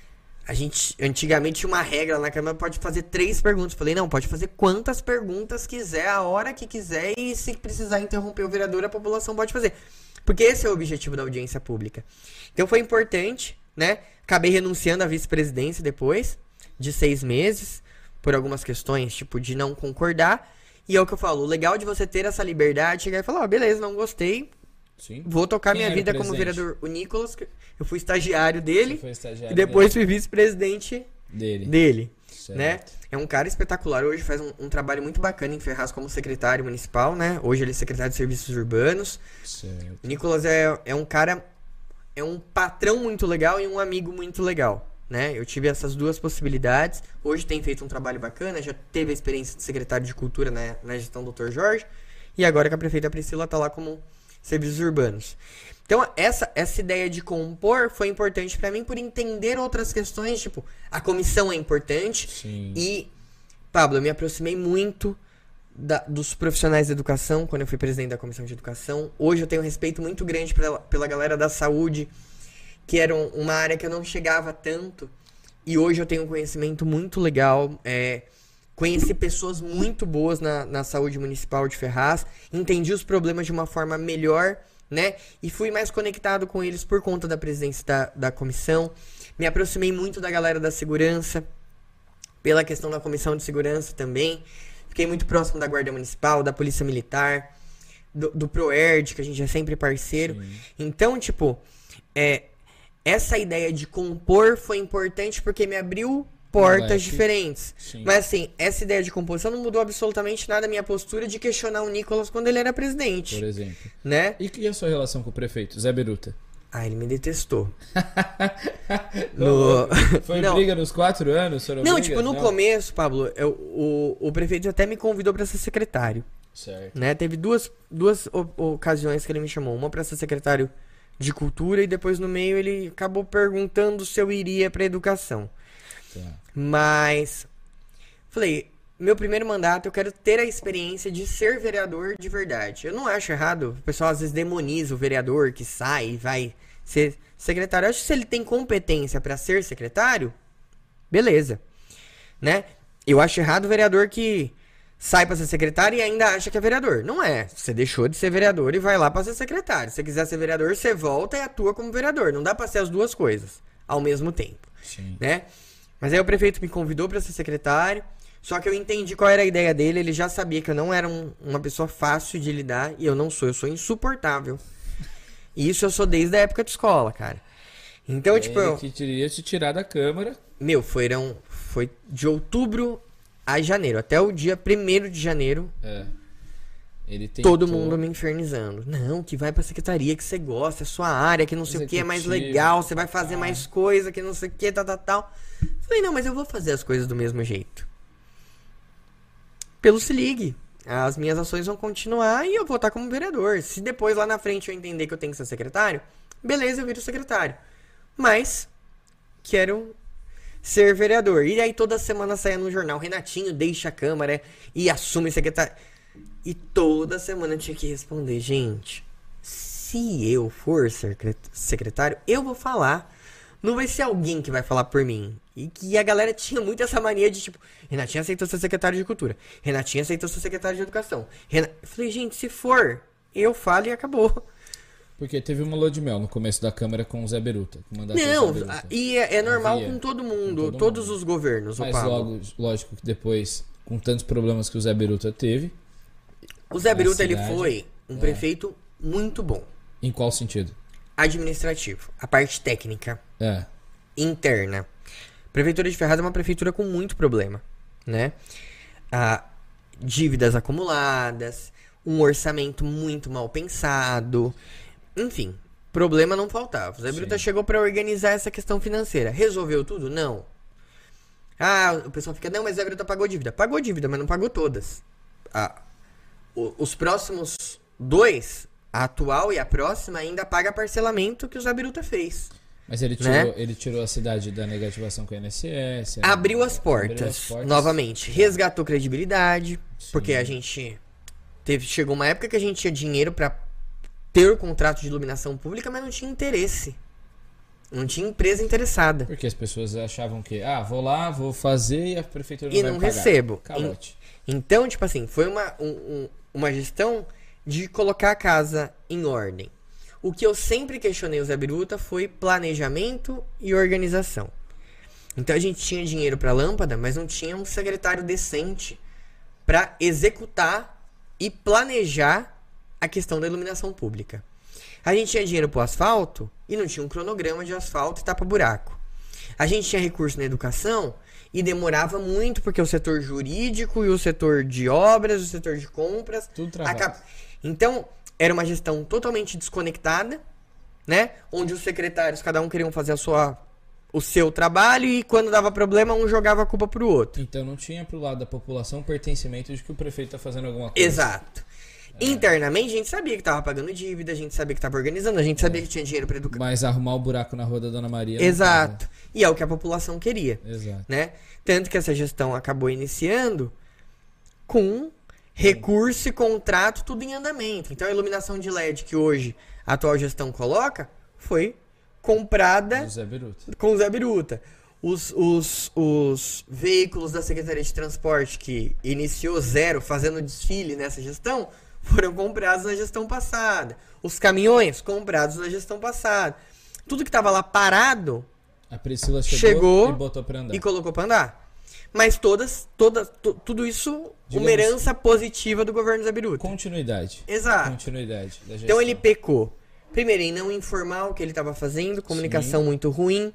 A gente, antigamente, tinha uma regra na Câmara, pode fazer três perguntas. Falei, não, pode fazer quantas perguntas quiser, a hora que quiser, e se precisar interromper o vereador, a população pode fazer. Porque esse é o objetivo da audiência pública. Então foi importante, né? Acabei renunciando à vice-presidência depois de seis meses, por algumas questões, tipo, de não concordar. E é o que eu falo, o legal de você ter essa liberdade, chegar e falar, ó, oh, beleza, não gostei, Sim. vou tocar Quem minha era vida o como presidente? vereador. O Nicolas, eu fui estagiário dele, Você foi estagiário e depois dele. fui vice-presidente dele. dele, Certo. né? É um cara espetacular, hoje faz um, um trabalho muito bacana em Ferraz como secretário municipal, né? Hoje ele é secretário de Serviços Urbanos. Certo. O Nicolas é, é um cara, é um patrão muito legal e um amigo muito legal, né? Eu tive essas duas possibilidades. Hoje tem feito um trabalho bacana, já teve a experiência de secretário de Cultura na, na gestão do doutor Jorge. E agora que a prefeita Priscila tá lá como Serviços Urbanos. Então, essa, essa ideia de compor foi importante pra mim por entender outras questões, tipo, a comissão é importante. Sim. E, Pablo, eu me aproximei muito da, dos profissionais da educação quando eu fui presidente da Comissão de Educação. Hoje eu tenho um respeito muito grande pela, pela galera da saúde, que era um, uma área que eu não chegava tanto. E hoje eu tenho um conhecimento muito legal. É, conheci pessoas muito boas na, na saúde municipal de Ferraz. Entendi os problemas de uma forma melhor, né? E fui mais conectado com eles por conta da presidência da, da comissão. Me aproximei muito da galera da segurança, pela questão da comissão de segurança também. Fiquei muito próximo da Guarda Municipal, da Polícia Militar, do, do ProERD, que a gente é sempre parceiro. Sim. Então, tipo, é, essa ideia de compor foi importante porque me abriu portas Moleque. diferentes. Sim. Mas assim, essa ideia de composição não mudou absolutamente nada a minha postura de questionar o Nicolas quando ele era presidente, Por exemplo. né? E, e a sua relação com o prefeito, Zé Beruta? Ah, ele me detestou. No... Foi Não. briga nos quatro anos? Foram Não, brigas? tipo, no Não? começo, Pablo, eu- o, o prefeito até me convidou pra ser secretário, Certo. né? Teve duas, duas o- ocasiões que ele me chamou. Uma pra ser secretário de cultura e depois no meio ele acabou perguntando se eu iria pra educação. Tá. Mas, falei, meu primeiro mandato, eu quero ter a experiência de ser vereador de verdade. Eu não acho errado, o pessoal às vezes demoniza o vereador que sai e vai ser secretário. Eu acho que se ele tem competência para ser secretário, beleza, né? Eu acho errado o vereador que sai para ser secretário e ainda acha que é vereador. Não é. Você deixou de ser vereador e vai lá para ser secretário. Se você quiser ser vereador, você volta e atua como vereador. Não dá para ser as duas coisas ao mesmo tempo, Sim. né? Mas aí o prefeito me convidou para ser secretário. Só que eu entendi qual era a ideia dele. Ele já sabia que eu não era um, uma pessoa fácil de lidar. E eu não sou. Eu sou insuportável. E isso eu sou desde a época de escola, cara. Então, Ele tipo... Eu, que queria te tirar da Câmara. meu, foram, foi de outubro a janeiro. Até o dia primeiro de janeiro. É. Ele tentou... Todo mundo me infernizando. Não, que vai pra secretaria, que você gosta, é sua área, que não sei o que, é mais Executivo, legal, você vai fazer ah. mais coisa, que não sei o que, tal, tal, tal. Falei, não, mas eu vou fazer as coisas do mesmo jeito. Pelo Se Ligue. As minhas ações vão continuar e eu vou estar como vereador. Se depois lá na frente eu entender que eu tenho que ser secretário, beleza, eu viro secretário. Mas quero ser vereador. E aí toda semana saia no jornal, Renatinho deixa a Câmara e assume secretário. E toda semana eu tinha que responder, gente, se eu for secretário, eu vou falar. Não vai ser alguém que vai falar por mim. E que a galera tinha muito essa mania de, tipo, Renatinho aceitou ser secretário de Cultura. Renatinho aceitou ser secretário de Educação. Ren... Eu falei, gente, se for, eu falo e acabou. Porque teve uma lua de mel no começo da Câmara com o Zé Beruta. Não, e é, é normal com todo mundo, com todo todos mundo. os governos. Mas Pablo. logo, lógico que depois, com tantos problemas que o Zé Beruta teve... O Zé Beruta, ele cidade, foi um é. prefeito muito bom. Em qual sentido? Administrativo. A parte técnica. É. Interna. Prefeitura de Ferraz é uma prefeitura com muito problema, né? Ah, dívidas acumuladas, um orçamento muito mal pensado, enfim, problema não faltava. O Zé Beruta chegou para organizar essa questão financeira. Resolveu tudo? Não. Ah, o pessoal fica, não, mas o Zé Beruta pagou dívida. Pagou dívida, mas não pagou todas. Ah, o, os próximos dois, a atual e a próxima, ainda paga parcelamento que o Zé Beruta fez. Mas ele tirou, né? ele tirou a cidade da negativação com a I N S S. Abriu as portas, abriu as portas novamente. Resgatou credibilidade. Sim. Porque a gente teve, chegou uma época que a gente tinha dinheiro pra ter o contrato de iluminação pública, mas não tinha interesse. Não tinha empresa interessada. Porque as pessoas achavam que, ah, vou lá, vou fazer e a prefeitura não E vai não pagar. recebo. Calote. Então, tipo assim, foi uma, um, um, uma gestão de colocar a casa em ordem. O que eu sempre questionei o Zé Beruta foi planejamento e organização. Então a gente tinha dinheiro para lâmpada, mas não tinha um secretário decente para executar e planejar a questão da iluminação pública. A gente tinha dinheiro para o asfalto e não tinha um cronograma de asfalto e tapa-buraco. A gente tinha recurso na educação e demorava muito porque o setor jurídico e o setor de obras, o setor de compras... Tudo travado. Acab... Então... Era uma gestão totalmente desconectada, né? Onde os secretários, cada um queriam fazer a sua, o seu trabalho e quando dava problema, um jogava a culpa pro outro. Então não tinha pro lado da população pertencimento de que o prefeito tá fazendo alguma coisa. Exato. É. Internamente, a gente sabia que tava pagando dívida, a gente sabia que tava organizando, a gente é. sabia que tinha dinheiro pra educar. Mas arrumar o buraco na rua da Dona Maria... Exato. E é o que a população queria. Exato. Né? Tanto que essa gestão acabou iniciando com... recurso e contrato, tudo em andamento. Então a iluminação de L E D que hoje a atual gestão coloca foi comprada Zé Beruta. com o Zé Beruta. Os, os, os veículos da Secretaria de Transporte que iniciou zero fazendo desfile nessa gestão foram comprados na gestão passada. Os caminhões comprados na gestão passada. Tudo que estava lá parado a Priscila chegou, chegou e botou pra andar. E colocou pra andar. Mas todas, todas, tu, tudo isso, digamos, uma herança positiva do governo Zé Beruta. Continuidade. Exato. Continuidade da gestão. Então ele pecou. Primeiro, em não informar o que ele estava fazendo, comunicação Sim. muito ruim.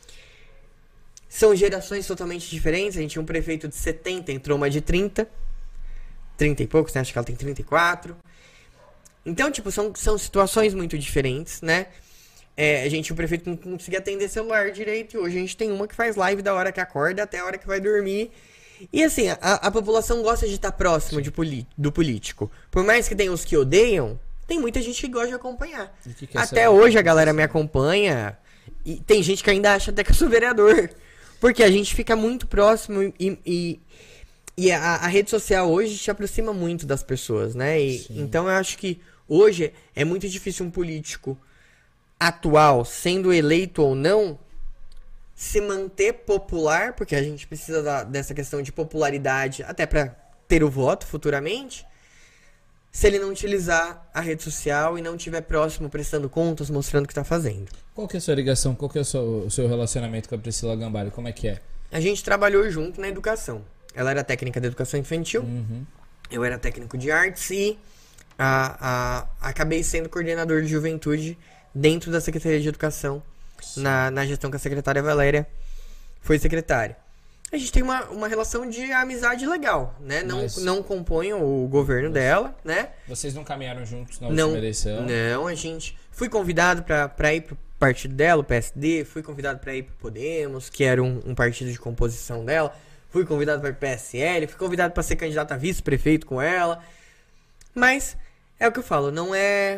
São gerações totalmente diferentes. A gente tinha um prefeito de setenta, entrou uma de trinta. trinta e poucos, né? Acho que ela tem trinta e quatro. Então, tipo, são, são situações muito diferentes, né? É, a gente, o prefeito não conseguia atender celular direito. E hoje a gente tem uma que faz live da hora que acorda até a hora que vai dormir. E assim, a, a população gosta de estar próximo de poli- do político. Por mais que tenha os que odeiam, tem muita gente que gosta de acompanhar. Que que até hoje a galera me acompanha. E tem gente que ainda acha até que eu sou vereador. Porque a gente fica muito próximo e, e E a, a rede social hoje te aproxima muito das pessoas, né? E, então eu acho que hoje é muito difícil um político atual, sendo eleito ou não, se manter popular, porque a gente precisa da, dessa questão de popularidade até para ter o voto futuramente, se ele não utilizar a rede social e não estiver próximo, prestando contas, mostrando o que está fazendo. Qual que é a sua ligação? Qual que é o seu, o seu relacionamento com a Priscila Gambale? Como é que é? A gente trabalhou junto na educação. Ela era técnica de educação infantil, Uhum. eu era técnico de artes e a, a, acabei sendo coordenador de juventude dentro da Secretaria de Educação, na, na gestão que a secretária Valéria foi secretária. A gente tem uma, uma relação de amizade legal, né? Não, Mas- não componham o governo dela, né? Vocês não caminharam juntos na Não, última eleição? não, a gente... Fui convidado pra, pra ir pro partido dela, o P S D, fui convidado pra ir pro Podemos, que era um, um partido de composição dela, fui convidado para o P S L, fui convidado para ser candidato a vice-prefeito com ela, mas é o que eu falo, não é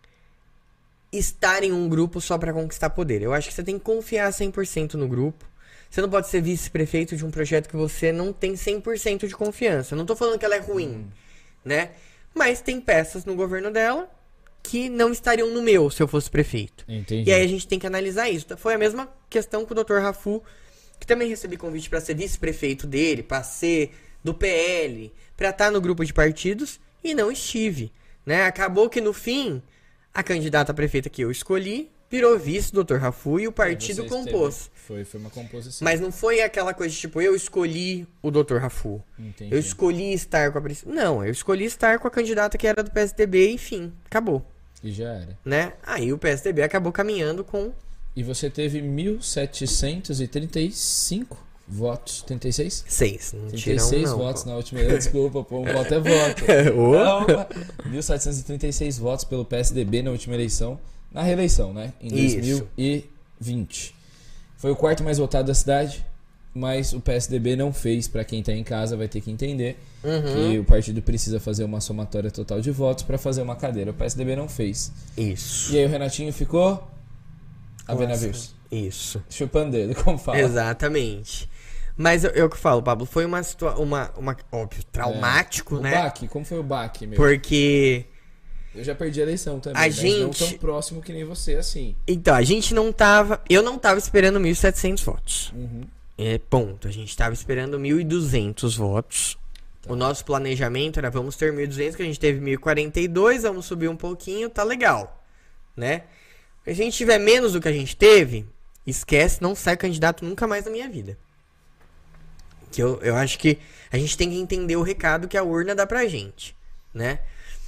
estar em um grupo só pra conquistar poder. Eu acho que você tem que confiar cem por cento no grupo. Você não pode ser vice-prefeito de um projeto que você não tem cem por cento de confiança. Eu não tô falando que ela é ruim, hum. né? Mas tem peças no governo dela que não estariam no meu se eu fosse prefeito. Entendi. E aí a gente tem que analisar isso. Foi a mesma questão com o doutor Rafu, que também recebi convite pra ser vice-prefeito dele, pra ser do P L, pra estar no grupo de partidos, e não estive, né? Acabou que no fim, a candidata a prefeita que eu escolhi virou vice do doutor Rafu e o partido Você compôs. esteve- Foi, foi uma composição. Mas não foi aquela coisa de, tipo, eu escolhi o doutor Rafu. Entendi. Eu escolhi estar com a Priscila. Não, eu escolhi estar com a candidata que era do P S D B e enfim, acabou, E já era. né? Aí o P S D B acabou caminhando com... E você teve mil setecentos e trinta e cinco votos. trinta e seis? Seis, não trinta e tiram seis não, votos pô. na última eleição. Desculpa, pô, um voto é voto. Opa. Não, mil setecentos e trinta e seis votos pelo P S D B na última eleição. Na reeleição, né? Em dois mil e vinte. Foi o quarto mais votado da cidade, mas o P S D B não fez. Pra quem tá em casa vai ter que entender Uhum. que o partido precisa fazer uma somatória total de votos pra fazer uma cadeira. O P S D B não fez. Isso. E aí o Renatinho ficou a Benavirs. Isso. Chupando dedo, como fala. Exatamente. Mas eu, eu que falo, Pablo, foi uma situação, uma, uma, óbvio, traumático, O né? baque, como foi o baque, meu? Porque, Eu já perdi a eleição também, A mas não gente- tão próximo que nem você, assim. então, a gente não tava, eu não tava esperando mil e setecentos votos. Uhum. É, ponto. A gente tava esperando mil e duzentos votos. Tá. O nosso planejamento era, vamos ter mil e duzentos, que a gente teve mil e quarenta e dois, vamos subir um pouquinho, tá legal, né? Se a gente tiver menos do que a gente teve, esquece, não sai candidato nunca mais na minha vida. Que eu, eu acho que a gente tem que entender o recado que a urna dá pra gente, né?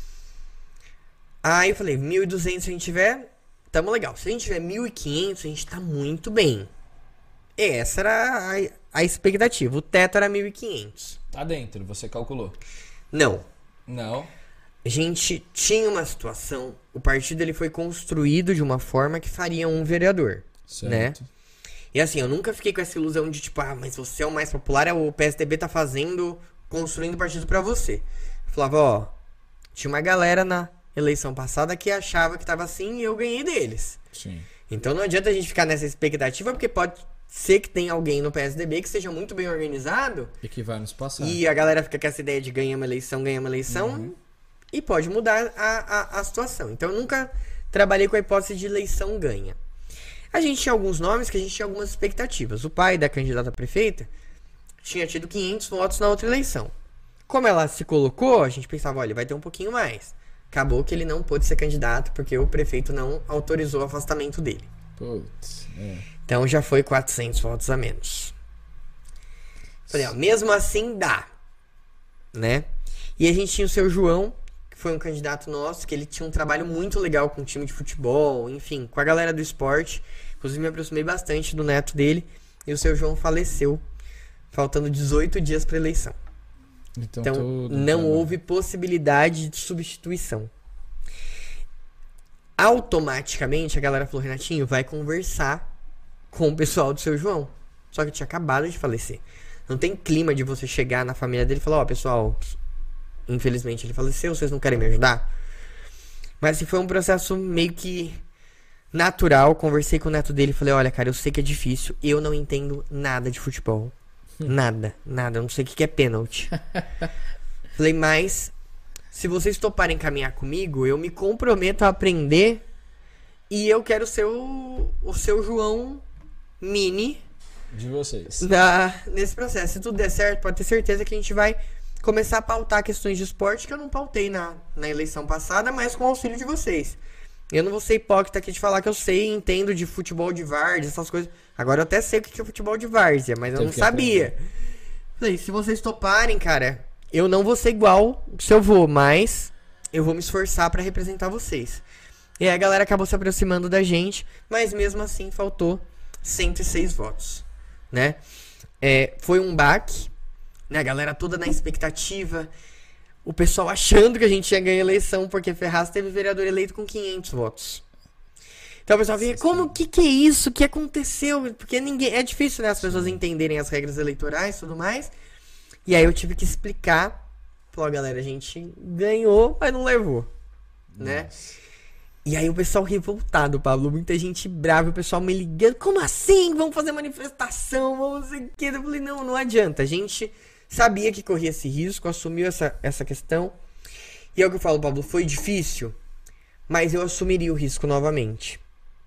Aí eu falei, mil e duzentos se a gente tiver, tamo legal. Se a gente tiver mil e quinhentos, a gente tá muito bem. Essa era a, a expectativa. O teto era mil e quinhentos. Tá dentro, você calculou. Não. Não. A gente tinha uma situação, o partido ele foi construído de uma forma que faria um vereador, Certo. né? E assim, eu nunca fiquei com essa ilusão de tipo, ah, mas você é o mais popular, é o P S D B tá fazendo, construindo o partido pra você. Eu falava, ó, tinha uma galera na eleição passada que achava que tava assim e eu ganhei deles. Sim. Então não adianta a gente ficar nessa expectativa, porque pode ser que tenha alguém no P S D B que seja muito bem organizado E que vai nos passar. e a galera fica com essa ideia de ganhar uma eleição, ganhar uma eleição, Uhum. e pode mudar a, a, a situação. Então eu nunca trabalhei com a hipótese de eleição ganha. A gente tinha alguns nomes que a gente tinha algumas expectativas. O pai da candidata a prefeita tinha tido quinhentos votos na outra eleição. Como ela se colocou, a gente pensava, olha, vai ter um pouquinho mais. Acabou que ele não pôde ser candidato porque o prefeito não autorizou o afastamento dele. Putz. É. Então já foi quatrocentos votos a menos. Falei, ó, mesmo assim dá, né? E a gente tinha o seu João, que foi um candidato nosso, que ele tinha um trabalho muito legal com o time de futebol, enfim, com a galera do esporte. Inclusive me aproximei bastante do neto dele. E o seu João faleceu, faltando dezoito dias para eleição. Então, Então tudo não tá- houve possibilidade de substituição. Automaticamente a galera falou, Renatinho, vai conversar com o pessoal do seu João. Só que tinha acabado de falecer. Não tem clima de você chegar na família dele e falar, ó, pessoal, infelizmente ele faleceu, vocês não querem me ajudar? Mas assim, foi um processo meio que natural. Conversei com o neto dele e falei, olha, cara, eu sei que é difícil, eu não entendo nada de futebol. Nada, nada. Eu não sei o que que é pênalti. Falei, mas se vocês toparem caminhar comigo, eu me comprometo a aprender e eu quero ser o, o seu João Mini De vocês. da, nesse processo. Se tudo der certo, pode ter certeza que a gente vai começar a pautar questões de esporte que eu não pautei na, na eleição passada, mas com o auxílio de vocês. Eu não vou ser hipócrita aqui de falar que eu sei e entendo de futebol de várzea, essas coisas. Agora eu até sei o que é futebol de várzea, mas eu Teve não que sabia. aprender. Falei, se vocês toparem, cara, eu não vou ser igual se eu vou, mas eu vou me esforçar pra representar vocês. E aí a galera acabou se aproximando da gente, mas mesmo assim faltou cento e seis votos, né? É, foi um baque, né? A galera toda na expectativa, o pessoal achando que a gente ia ganhar a eleição, porque Ferraz teve vereador eleito com quinhentos votos. Então o pessoal vinha, como, que que é isso? O que aconteceu? Porque ninguém, é difícil, né, as pessoas entenderem as regras eleitorais e tudo mais. E aí eu tive que explicar, falou, galera, a gente ganhou, mas não levou, né? Nossa. E aí o pessoal revoltado, Pablo, muita gente brava, o pessoal me ligando, como assim? Vamos fazer manifestação, vamos não sei o quê. Eu falei, não, não adianta, a gente sabia que corria esse risco, assumiu essa, essa questão. E é o que eu falo, Pablo, foi difícil, mas eu assumiria o risco novamente.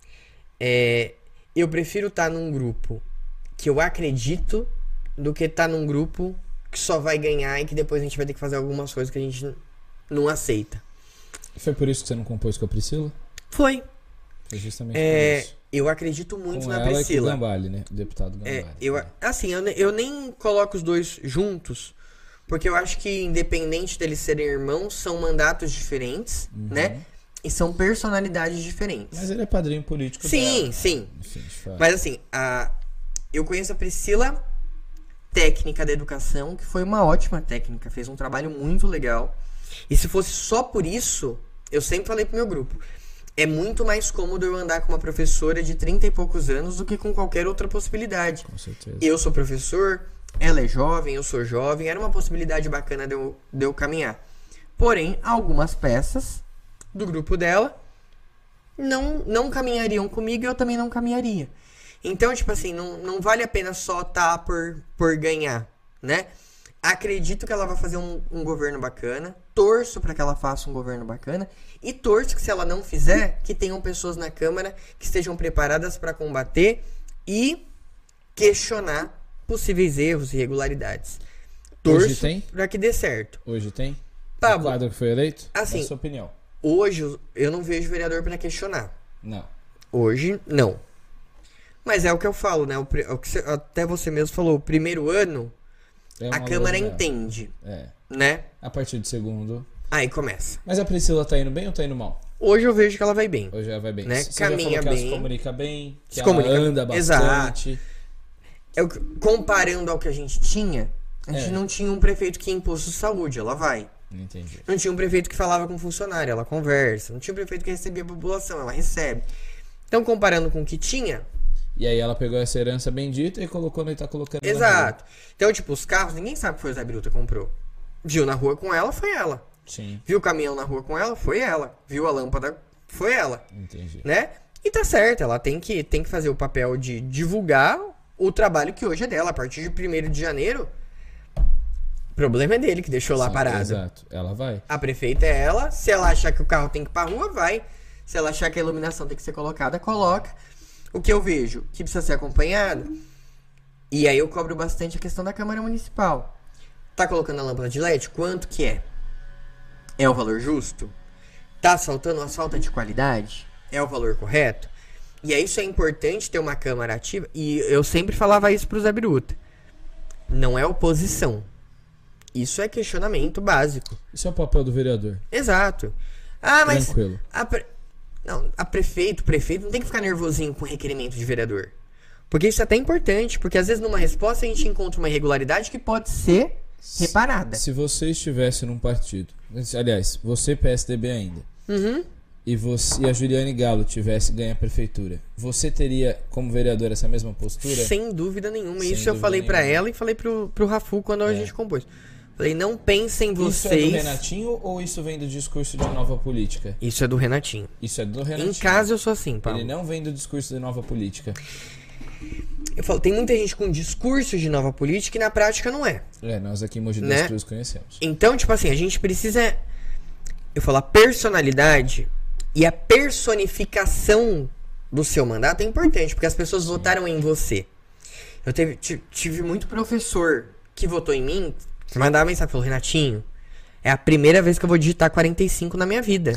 É, eu prefiro estar num grupo que eu acredito do que estar num grupo que só vai ganhar e que depois a gente vai ter que fazer algumas coisas que a gente não aceita. Foi por isso que você não compôs com a Priscila? Foi. Foi justamente É, por isso. eu acredito muito Com na ela e com o Priscila. Gambale, né? O deputado Gambale. É, eu, assim, eu, ne- eu nem coloco os dois juntos, porque eu acho que, independente deles serem irmãos, são mandatos diferentes, Uhum. né? E são personalidades diferentes. Mas ele é padrinho político Sim, dela. sim. Enfim, de fato. Mas assim, a, eu conheço a Priscila, técnica da educação, que foi uma ótima técnica, fez um trabalho muito legal. E se fosse só por isso, eu sempre falei pro meu grupo, é muito mais cômodo eu andar com uma professora de trinta e poucos anos do que com qualquer outra possibilidade. Com certeza. Eu sou professor, ela é jovem, eu sou jovem, era uma possibilidade bacana de eu, de eu caminhar. Porém, algumas peças do grupo dela não, não caminhariam comigo e eu também não caminharia. Então, tipo assim, não, não vale a pena só tá por, por ganhar, né? Acredito que ela vai fazer um, um governo bacana, torço para que ela faça um governo bacana e torço que se ela não fizer, que tenham pessoas na Câmara que estejam preparadas para combater e questionar possíveis erros e irregularidades. Hoje Torço tem? para que dê certo. Hoje tem? Pablo, O quadro que foi eleito? assim, Dá a sua opinião. hoje eu não vejo vereador para questionar. Não. Hoje, não. Mas é o que eu falo, né? O, pri- o que você- até você mesmo falou, o primeiro ano, É a uma Câmara lua dela. entende, É. né? A partir do segundo. Aí começa. Mas a Priscila tá indo bem ou tá indo mal? Hoje eu vejo que ela vai bem. Hoje ela vai bem. Né? Você já Caminha falou que ela bem. se comunica bem, que Se ela comunica- anda bastante. É o que- comparando ao que a gente tinha, a gente É. não tinha um prefeito que ia imposto de saúde, ela vai. Entendi. Não tinha um prefeito que falava com funcionário, ela conversa. Não tinha um prefeito que recebia a população, ela recebe. Então, comparando com o que tinha, E aí ela pegou essa herança bendita e colocou onde tá colocando. na exato. Então, tipo, os carros, ninguém sabe que foi o Zé Biruta que comprou. Viu na rua com ela, foi ela. rua. Sim, Viu o caminhão na rua com ela, foi ela. Viu a lâmpada, foi ela. entendi. Né? E tá certo, ela tem que, tem que fazer o papel de divulgar o trabalho que hoje é dela. A partir de primeiro de janeiro, o problema é dele que deixou lá Sim, parado. Exato. Ela vai. A prefeita é ela. Se ela achar que o carro tem que ir pra rua, vai. Se ela achar que a iluminação tem que ser colocada, coloca. O que eu vejo que precisa ser acompanhado, e aí eu cobro bastante a questão da Câmara Municipal. Tá colocando a lâmpada de L E D? Quanto que é? É o valor justo? Tá asfaltando asfalto de qualidade? É o valor correto? E aí isso é importante ter uma Câmara ativa. E eu sempre falava isso pro Zé Biruta. Não é oposição. Isso é questionamento básico. Isso é o papel do vereador. Exato. Ah, mas... Tranquilo. A pre... Não, a prefeito, prefeito não tem que ficar nervosinho com requerimento de vereador. Porque isso é até importante, porque às vezes numa resposta a gente encontra uma irregularidade que pode ser reparada. Se você estivesse num partido, aliás, você P S D B ainda, Uhum. e você e a Juliane Galo tivesse ganho a prefeitura, você teria como vereador essa mesma postura? Sem dúvida nenhuma. Sem Isso eu dúvida falei pra nenhuma. ela e falei pro, pro Rafu quando a gente compôs. Falei, não pensem Isso é do vocês... Renatinho ou isso vem do discurso de nova política? Isso é do Renatinho. Isso é do Renatinho. Em casa eu sou assim, Paulo. Ele não vem do discurso de nova política. Eu falo, tem muita gente com discurso de nova política e na prática não é. É, nós aqui em Mogi das Né? Cruzes conhecemos. Então, tipo assim, a gente precisa... Eu falo, a personalidade e a personificação do seu mandato é importante, porque as pessoas votaram em você. Eu teve, ti- tive muito professor que votou em mim, que mandava mensagem, falou, Renatinho, é a primeira vez que eu vou digitar quarenta e cinco na minha vida.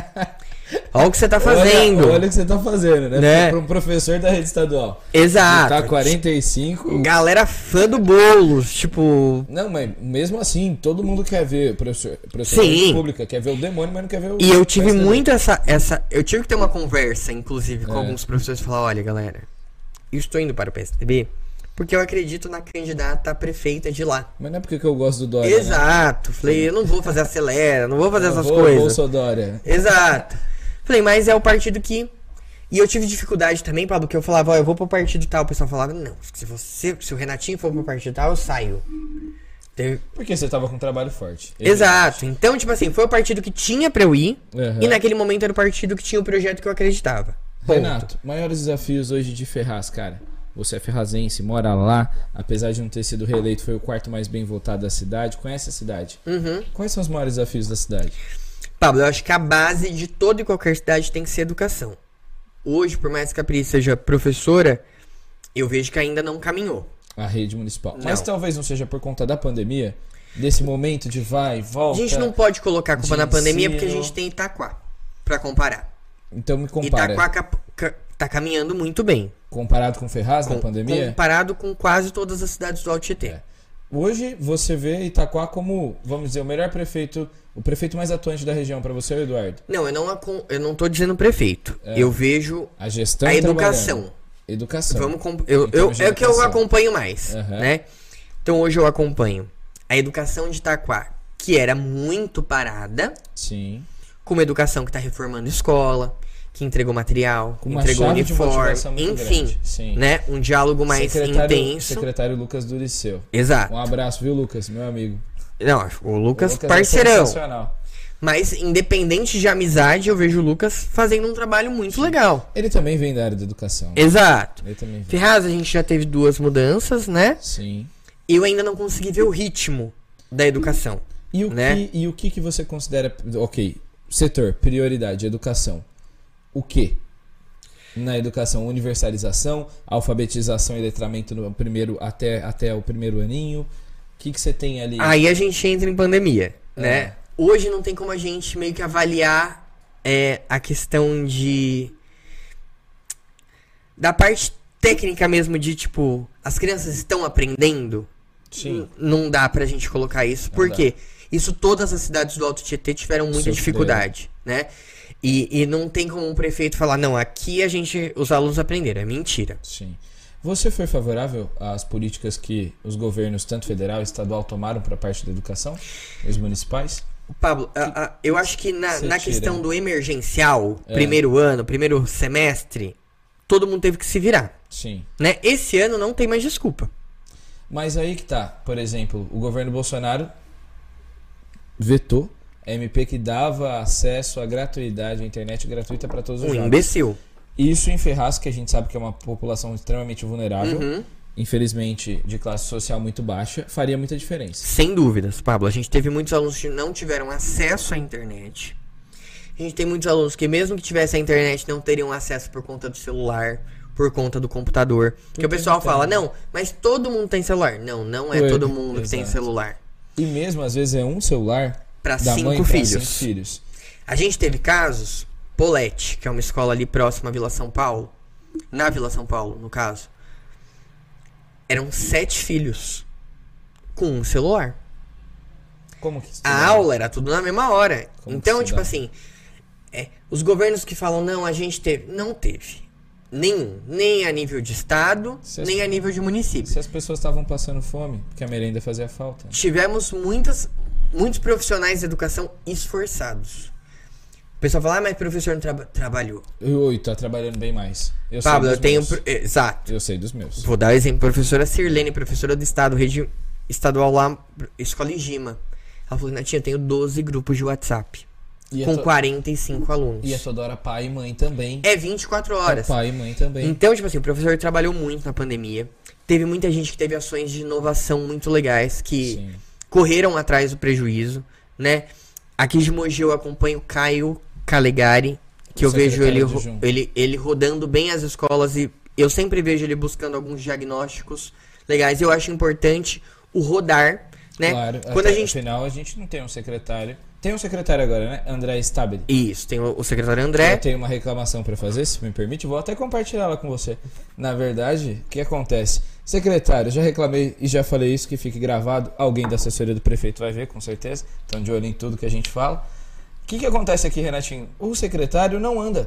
Olha o que você tá fazendo. Olha, olha o que você tá fazendo, né? Né? Para um professor da rede estadual. Exato. Tá quarenta e cinco. Galera fã do Boulos, tipo... Não, mas mesmo assim, todo mundo quer ver professor, professor da Sim. rede pública, quer ver o demônio, mas não quer ver o... E eu tive P S D B. muito essa, essa... Eu tive que ter uma conversa, inclusive, com É. alguns professores e falar, olha, galera, eu estou indo para o P S D B porque eu acredito na candidata a prefeita de lá. Mas não é porque que eu gosto do Dória, né? Exato. Falei, eu não vou fazer acelera, não vou fazer Eu essas vou, coisas. Bolsodória. Exato. Falei, mas é o partido que... E eu tive dificuldade também, Pablo, que eu falava, ó, eu vou pro partido tal. O pessoal falava, não, se você, se o Renatinho for pro partido tal, eu saio. Teve- Porque você tava com um trabalho forte. Exato. Então, tipo assim, foi o partido que tinha pra eu ir. Uhum. E naquele momento era o partido que tinha o projeto que eu acreditava. Ponto. Renato, maiores desafios hoje de Ferraz, cara. Você é ferrazense, mora lá, apesar de não ter sido reeleito, foi o quarto mais bem votado da cidade. Conhece a cidade? Uhum. Quais são os maiores desafios da cidade? Pablo, eu acho que a base de toda e qualquer cidade tem que ser educação. Hoje, por mais que a Pri seja professora, eu vejo que ainda não caminhou. A rede municipal. Não. Mas talvez não seja por conta da pandemia, desse momento de vai e A volta. gente não pode colocar a culpa de na pandemia porque a ensino. gente tem Itaquá pra comparar. Então me compara. Itaquá ca- ca- tá caminhando muito bem. Comparado com Ferraz Com- na pandemia? Comparado com quase todas as cidades do Alto Tietê. É. Hoje você vê Itaquá como, vamos dizer, o melhor prefeito, o prefeito mais atuante da região para você, Eduardo. Não, eu não, acom- eu não tô dizendo prefeito. É. Eu vejo A gestão a e educação. trabalhando. Educação. Vamos comp- eu, Em eu, termos de é o que eu educação. acompanho mais, Aham. né? Então hoje eu acompanho a educação de Itaquá, que era muito parada, Sim. com uma educação que tá reformando escola, que entregou material, Com uma entregou chave de uniforme, motivação muito enfim, grande. Sim. né? Um diálogo mais secretário, intenso. Secretário Lucas Duriceu. Exato. Um abraço, viu, Lucas, meu amigo. Não, o Lucas, O Lucas é parceirão. sensacional. Mas independente de amizade, eu vejo o Lucas fazendo um trabalho muito legal. Ele também vem da área da educação. Exato. Ele também vem. Ferraz, a gente já teve duas mudanças, né? Sim. Eu ainda não consegui ver o ritmo da educação. E o, Né? que, e o que, que você considera... Ok, setor, prioridade, educação. O que? Na educação, universalização, alfabetização e letramento no primeiro, até, até o primeiro aninho. O que, que você tem ali? Aí a gente entra em pandemia, né? É. Hoje não tem como a gente meio que avaliar é, a questão de... Da parte técnica mesmo de, tipo, as crianças estão aprendendo. Sim. N- Não dá pra gente colocar isso. Não Por dá. quê? Isso todas as cidades do Alto Tietê tiveram muita Sofreram. dificuldade, né? E, e não tem como um prefeito falar, não, aqui a gente, os alunos aprenderam. É mentira. Sim. Você foi favorável às políticas que os governos, tanto federal e estadual, tomaram para a parte da educação? Os municipais? Pablo, a- a- eu acho que na, Você na tira. questão do emergencial, É. primeiro ano, primeiro semestre, todo mundo teve que se virar, Sim. né? Esse ano não tem mais desculpa. Mas aí que tá. Por exemplo, o governo Bolsonaro vetou a M P que dava acesso à gratuidade, à internet gratuita para todos os Um jovens. imbecil. Isso em Ferraz, que a gente sabe que é uma população extremamente vulnerável, Uhum. infelizmente de classe social muito baixa, faria muita diferença. Sem dúvidas, Pablo. A gente teve muitos alunos que não tiveram acesso à internet. A gente tem muitos alunos que mesmo que tivessem a internet não teriam acesso por conta do celular, por conta do computador. Porque o pessoal fala, não, mas todo mundo tem celular. Não, não é Ué, todo mundo que tem exato. celular. E mesmo às vezes é um celular Pra da cinco mãe filhos. para cinco filhos. A gente teve casos, Polete, que é uma escola ali próxima à Vila São Paulo, na Vila São Paulo, no caso, eram sete filhos com um celular. Como que A aula era tudo na mesma hora. Como Então, que tipo se dá? assim, é, os governos que falam, não, a gente teve, não teve. Nenhum. Nem a nível de estado, Se as- nem a nível de município. Se as pessoas estavam passando fome, porque a merenda fazia falta. Tivemos muitas, muitos profissionais de educação esforçados. O pessoal fala, ah, mas professor não traba- trabalhou. Oi, tá trabalhando bem mais. Eu Pablo, sei eu dos tenho... meus. pro- eh, Exato. Eu sei dos meus. Vou dar o exemplo. Professora Sirlene, professora do estado, rede estadual lá, escola Igima. Ela falou, Natinha, eu tenho doze grupos de WhatsApp. E com é to... quarenta e cinco alunos. E é toda hora pai e mãe também. É vinte e quatro horas. É pai e mãe também. Então, tipo assim, o professor trabalhou muito na pandemia. Teve muita gente que teve ações de inovação muito legais, que Sim. correram atrás do prejuízo, né? Aqui de Mogi eu acompanho o Caio Calegari, que o eu vejo ele, ele, ele rodando bem as escolas e eu sempre vejo ele buscando alguns diagnósticos legais. Eu acho importante o rodar, né? Claro, Quando até, a gente... afinal a gente não tem um secretário. Tem um secretário agora, né? André Stabile. Isso, tem o, o secretário André. Eu tenho uma reclamação para fazer, se me permite. Vou até compartilhar ela com você. Na verdade, o que acontece? Secretário, já reclamei e já falei isso, que fique gravado. Alguém da assessoria do prefeito vai ver, com certeza. Estão de olho em tudo que a gente fala. O que, que acontece aqui, Renatinho? O secretário não anda.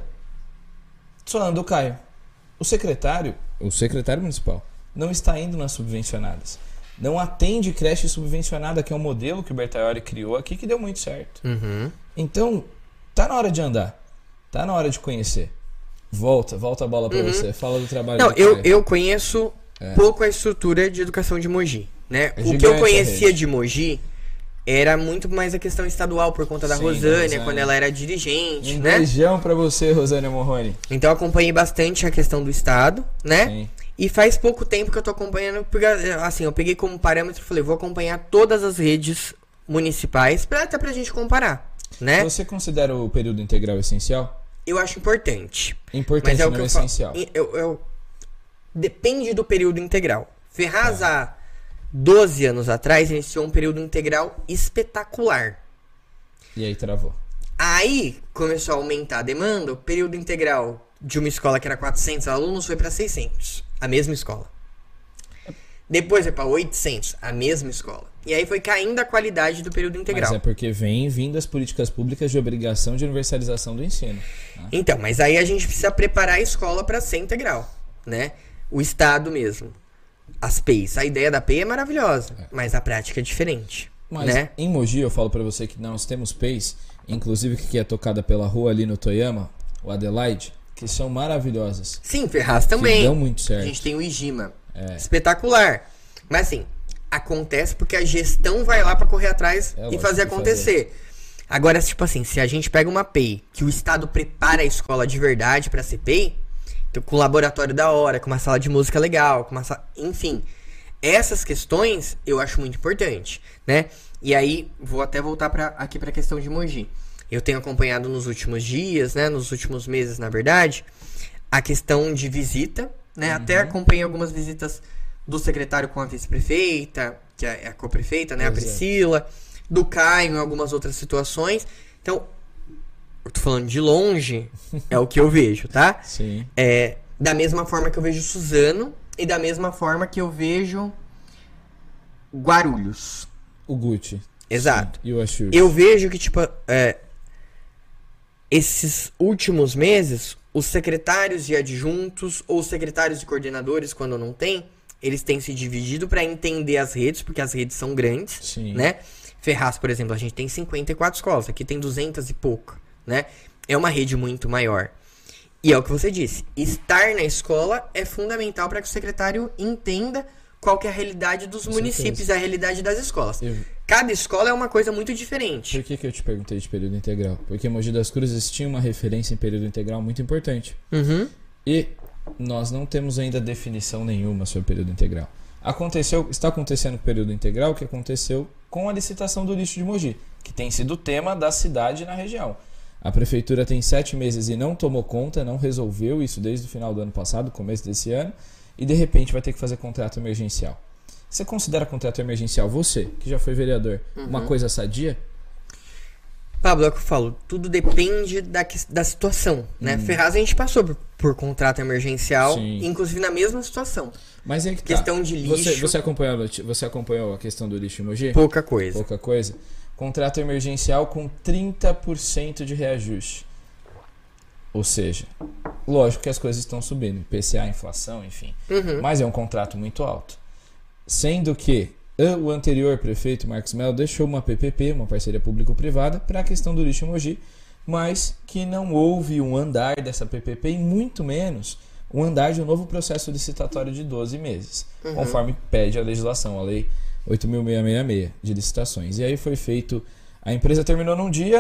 Só anda o Caio. O secretário, o secretário municipal, não está indo nas subvencionadas. Não atende creche subvencionada, que é um modelo que o Bertaioli criou aqui, que deu muito certo. Uhum. Então, tá na hora de andar. Tá na hora de conhecer. Volta, volta a bola pra uhum. você. Fala do trabalho Não, do eu, eu conheço é. pouco a estrutura de educação de Mogi, né? É o que eu conhecia de Mogi era muito mais a questão estadual, por conta da Sim, Rosânia, Rosânia, quando ela era dirigente, um né? beijão pra você, Rosânia Morrone. Então eu acompanhei bastante a questão do estado, né? Sim. E faz pouco tempo que eu tô acompanhando, porque assim, eu peguei como parâmetro e falei, vou acompanhar todas as redes municipais, pra, até pra gente comparar, né? Você considera o período integral essencial? Eu acho importante. Importante, mas é o não que eu essencial. Falo, eu, eu, depende do período integral. Ferraz, ah. há doze anos atrás, iniciou um período integral espetacular. E aí travou. Aí começou a aumentar a demanda, o período integral de uma escola que era quatrocentos alunos foi para seiscentos. A mesma escola. Depois foi para oitocentos, a mesma escola. E aí foi caindo a qualidade do período integral. Mas é porque vem vindo as políticas públicas de obrigação de universalização do ensino. Né? Então, mas aí a gente precisa preparar a escola para ser integral, né? O Estado mesmo. As P E Is. A ideia da P E I é maravilhosa, é. mas a prática é diferente. Mas né? em Mogi, eu falo para você que nós temos P E Is, inclusive que é tocada pela rua ali no Toyama, o Adelaide, que são maravilhosas. Sim, Ferraz também. Que dão muito certo. A gente tem o Igima. É. Espetacular. Mas assim, acontece porque a gestão vai lá para correr atrás é e fazer acontecer. Fazer. Agora, tipo assim, se a gente pega uma P E I que o Estado prepara a escola de verdade para ser P E I, então, com um laboratório da hora, com uma sala de música legal, com uma sala... enfim, essas questões eu acho muito importante, né? E aí, vou até voltar pra, aqui para a questão de Mogi. Eu tenho acompanhado nos últimos dias, né, nos últimos meses, na verdade, a questão de visita, né? Uhum. Até acompanhei algumas visitas do secretário com a vice-prefeita, que é a co-prefeita, né, Exato. A Priscila, do Caio em algumas outras situações. Então, eu tô falando de longe, é o que eu vejo, tá? Sim. É, da mesma forma que eu vejo Suzano e da mesma forma que eu vejo Guarulhos. O Gucci. Exato. Sim. E o Axur. Eu vejo que, tipo, é, esses últimos meses, os secretários e adjuntos, ou secretários e coordenadores, quando não tem, eles têm se dividido para entender as redes, porque as redes são grandes, Sim. né? Ferraz, por exemplo, a gente tem cinquenta e quatro escolas, aqui tem duzentas e pouco, né? É uma rede muito maior. E é o que você disse, estar na escola é fundamental para que o secretário entenda qual que é a realidade dos Com municípios, certeza. a realidade das escolas. Eu... Cada escola é uma coisa muito diferente. Por que, que eu te perguntei de período integral? Porque Mogi das Cruzes tinha uma referência em período integral muito importante. Uhum. E nós não temos ainda definição nenhuma sobre período integral. Aconteceu, está acontecendo com o período integral o que aconteceu com a licitação do lixo de Mogi, que tem sido o tema da cidade na região. A prefeitura tem sete meses e não tomou conta, não resolveu isso desde o final do ano passado, começo desse ano, e de repente vai ter que fazer contrato emergencial. Você considera contrato emergencial, você, que já foi vereador, uhum. uma coisa sadia? Pablo, é o que eu falo, tudo depende da, da situação, né? Hum. Ferraz a gente passou por, por contrato emergencial, Sim. inclusive na mesma situação. Mas é que questão tá. de lixo. Você, você, acompanhou, você acompanhou a questão do lixo em Mogi? Pouca coisa. Pouca coisa. Contrato emergencial com trinta por cento de reajuste. Ou seja, lógico que as coisas estão subindo, I P C A, inflação, enfim. Uhum. Mas é um contrato muito alto. Sendo que o anterior prefeito, Marcos Mello, deixou uma P P P, uma parceria público-privada, para a questão do lixo em Mogi, mas que não houve um andar dessa P P P e muito menos um andar de um novo processo licitatório de doze meses, uhum. conforme pede a legislação, a lei oito mil seiscentos e sessenta e seis de licitações. E aí foi feito, a empresa terminou num dia,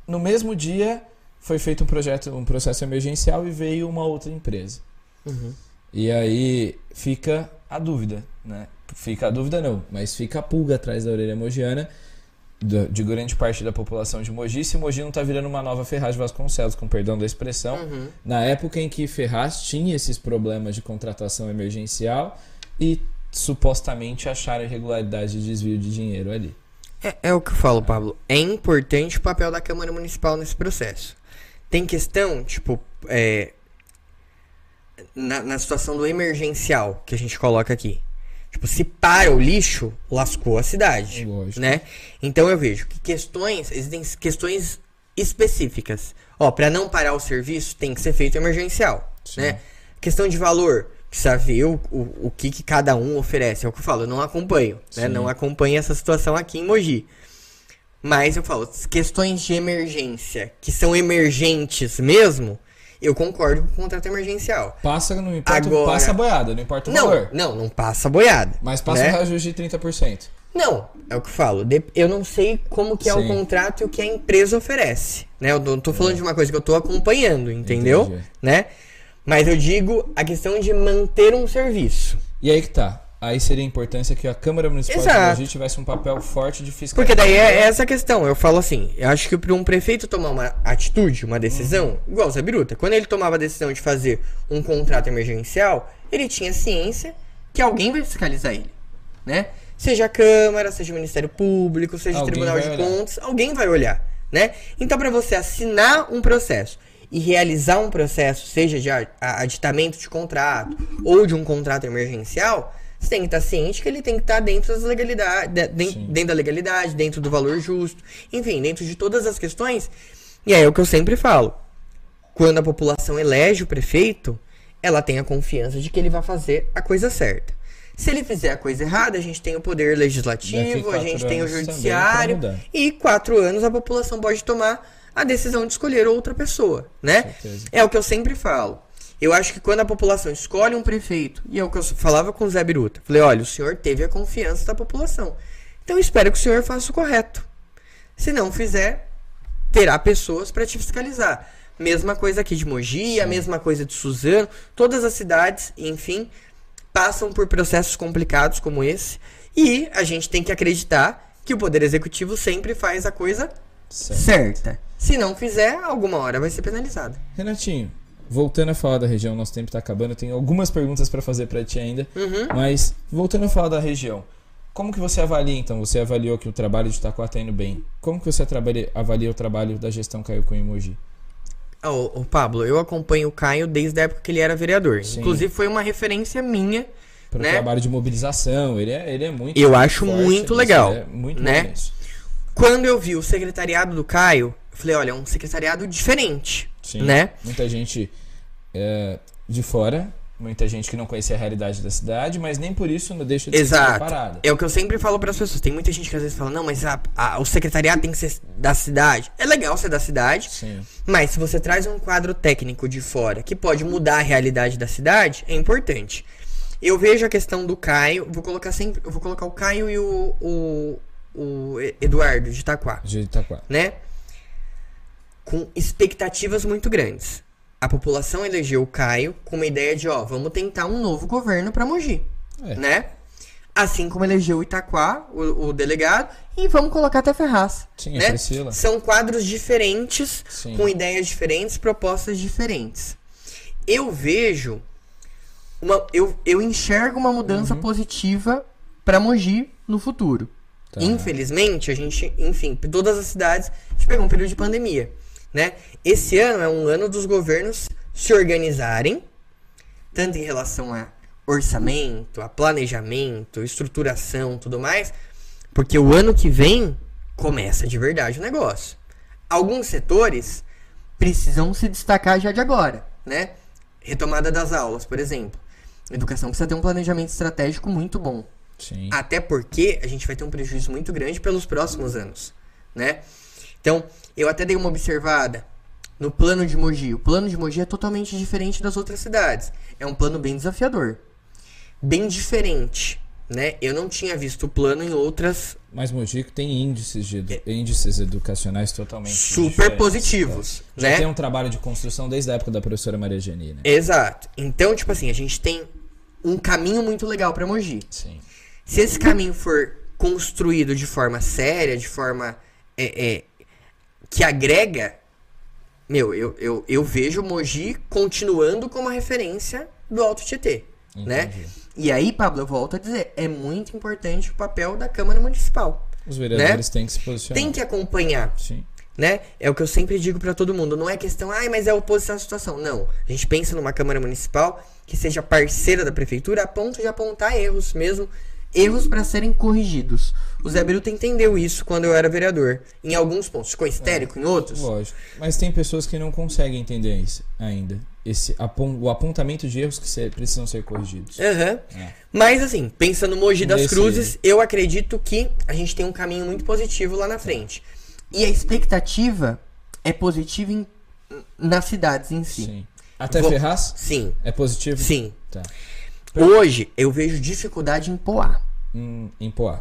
no mesmo dia foi feito um projeto, um processo emergencial e veio uma outra empresa. Uhum. E aí fica a dúvida, né? Fica a dúvida não, mas fica a pulga atrás da orelha mogiana de grande parte da população de Mogi, se Mogi não está virando uma nova Ferraz de Vasconcelos, com perdão da expressão, uhum. na época em que Ferraz tinha esses problemas de contratação emergencial e supostamente acharam irregularidade de desvio de dinheiro ali. É, é o que eu falo, Pablo. É importante o papel da Câmara Municipal nesse processo. Tem questão, tipo, é, na, na situação do emergencial que a gente coloca aqui. Tipo, se para o lixo, lascou a cidade, Lógico. né? Então eu vejo que questões, existem questões específicas. Ó, para não parar o serviço, tem que ser feito emergencial, Sim. né? Questão de valor, precisa ver o, o, o que, que cada um oferece. É o que eu falo, eu não acompanho, né? Não acompanho essa situação aqui em Mogi. Mas eu falo, questões de emergência, que são emergentes mesmo, eu concordo com o contrato emergencial. Passa, não importa, Agora... passa a boiada, não importa o não, valor. Não, não passa a boiada. Mas passa né? um reajuste de trinta por cento. Não, é o que eu falo. Eu não sei como que é Sim. o contrato e o que a empresa oferece. Né? Eu não tô falando é. de uma coisa que eu tô acompanhando, entendeu? Entendi. Né? Mas eu digo a questão de manter um serviço. E aí que tá. Aí seria a importância que a Câmara Municipal Exato. de Mogi tivesse um papel forte de fiscalização. Porque daí é essa a questão. Eu falo assim, eu acho que para um prefeito tomar uma atitude, uma decisão, uhum. igual o Zé Biruta, quando ele tomava a decisão de fazer um contrato emergencial, ele tinha ciência que alguém vai fiscalizar ele, né? Seja a Câmara, seja o Ministério Público, seja o Tribunal de Contas, alguém vai olhar, né? Então, para você assinar um processo e realizar um processo, seja de aditamento de contrato ou de um contrato emergencial, você tem que estar ciente que ele tem que estar dentro das legalidades, dentro, dentro da legalidade, dentro do valor justo, enfim, dentro de todas as questões. E aí é o que eu sempre falo. Quando a população elege o prefeito, ela tem a confiança de que ele vai fazer a coisa certa. Se ele fizer a coisa errada, a gente tem o poder legislativo, a gente tem o judiciário, e quatro anos a população pode tomar a decisão de escolher outra pessoa, né? É o que eu sempre falo. Eu acho que quando a população escolhe um prefeito, e é o que eu falava com o Zé Biruta, falei, olha, o senhor teve a confiança da população, então eu espero que o senhor faça o correto. Se não fizer, terá pessoas para te fiscalizar. Mesma coisa aqui de Mogi, Sim. a mesma coisa de Suzano, todas as cidades, enfim, passam por processos complicados como esse, e a gente tem que acreditar que o Poder Executivo sempre faz a coisa certo. certa. Se não fizer, alguma hora vai ser penalizado. Renatinho, voltando a falar da região, nosso tempo está acabando, eu tenho algumas perguntas para fazer para ti ainda, uhum. mas voltando a falar da região, como que você avalia então? Você avaliou que o trabalho de Itaquá está indo bem. Como que você avalia, avalia o trabalho da gestão Caio Cunha em Mogi? O oh, Pablo, eu acompanho o Caio desde a época que ele era vereador. Sim. Inclusive foi uma referência minha para o né? trabalho de mobilização. Ele é, ele é muito Eu muito acho forte, muito legal. É muito né? Quando eu vi o secretariado do Caio, eu falei, olha, é um secretariado diferente. Sim, né? Muita gente é, de fora, muita gente que não conhecia a realidade da cidade, mas nem por isso não deixa de Exato. ser preparada. É o que eu sempre falo para as pessoas. Tem muita gente que às vezes fala, não, mas a, a, o secretariado tem que ser da cidade. É legal ser da cidade, Sim. mas se você traz um quadro técnico de fora que pode mudar a realidade da cidade, é importante. Eu vejo a questão do Caio, vou colocar sempre, eu vou colocar o Caio e o, o, o Eduardo de Itaquá. De Itaquá. Né? Com expectativas muito grandes. A população elegeu o Caio com uma ideia de, ó, vamos tentar um novo governo para Mogi, é. né? Assim como elegeu o Itaquá, o, o delegado, e vamos colocar até Ferraz. Sim, né? a Priscila. São quadros diferentes, Sim. com ideias diferentes, propostas diferentes. Eu vejo, uma, eu, eu enxergo uma mudança uhum. positiva para Mogi no futuro. Tá. Infelizmente, a gente, enfim, todas as cidades, a gente pegou um período de pandemia. Né? Esse ano é um ano dos governos se organizarem, tanto em relação a orçamento, a planejamento, estruturação, tudo mais, porque o ano que vem começa de verdade o negócio. Alguns setores precisam se destacar já de agora, né? Retomada das aulas, por exemplo. A educação precisa ter um planejamento estratégico muito bom. Sim. Até porque a gente vai ter um prejuízo muito grande pelos próximos anos, né? Então, eu até dei uma observada no plano de Mogi. O plano de Mogi é totalmente diferente das outras cidades. É um plano bem desafiador. Bem diferente, né? Eu não tinha visto o plano em outras... Mas Mogi tem índices, de edu... índices educacionais totalmente super positivos, né? Já né? tem um trabalho de construção desde a época da professora Maria Geni, né? Exato. Então, tipo assim, a gente tem um caminho muito legal pra Mogi. Sim. Se esse caminho for construído de forma séria, de forma é, é, que agrega, meu, eu, eu, eu vejo Mogi continuando como a referência do Alto Tietê, né? E aí, Pablo, eu volto a dizer, é muito importante o papel da Câmara Municipal. Os vereadores né? têm que se posicionar. Tem que acompanhar. Sim. Né? É o que eu sempre digo pra todo mundo. Não é questão, ai, mas é oposição à situação. Não. A gente pensa numa Câmara Municipal que seja parceira da Prefeitura a ponto de apontar erros mesmo, erros pra serem corrigidos. O Zé Biruta entendeu isso quando eu era vereador. Em alguns pontos. Ficou histérico é, em outros? Lógico. Mas tem pessoas que não conseguem entender isso ainda. Esse, o apontamento de erros que se, precisam ser corrigidos. Uhum. É. Mas assim, pensando no Mogi das Desse Cruzes, aí. eu acredito que a gente tem um caminho muito positivo lá na frente. E a expectativa é positiva em, nas cidades em si. Sim. Até Vou... Ferraz? Sim. É positivo? Sim. Tá. Hoje, eu vejo dificuldade em Poá. Hum, em Poá.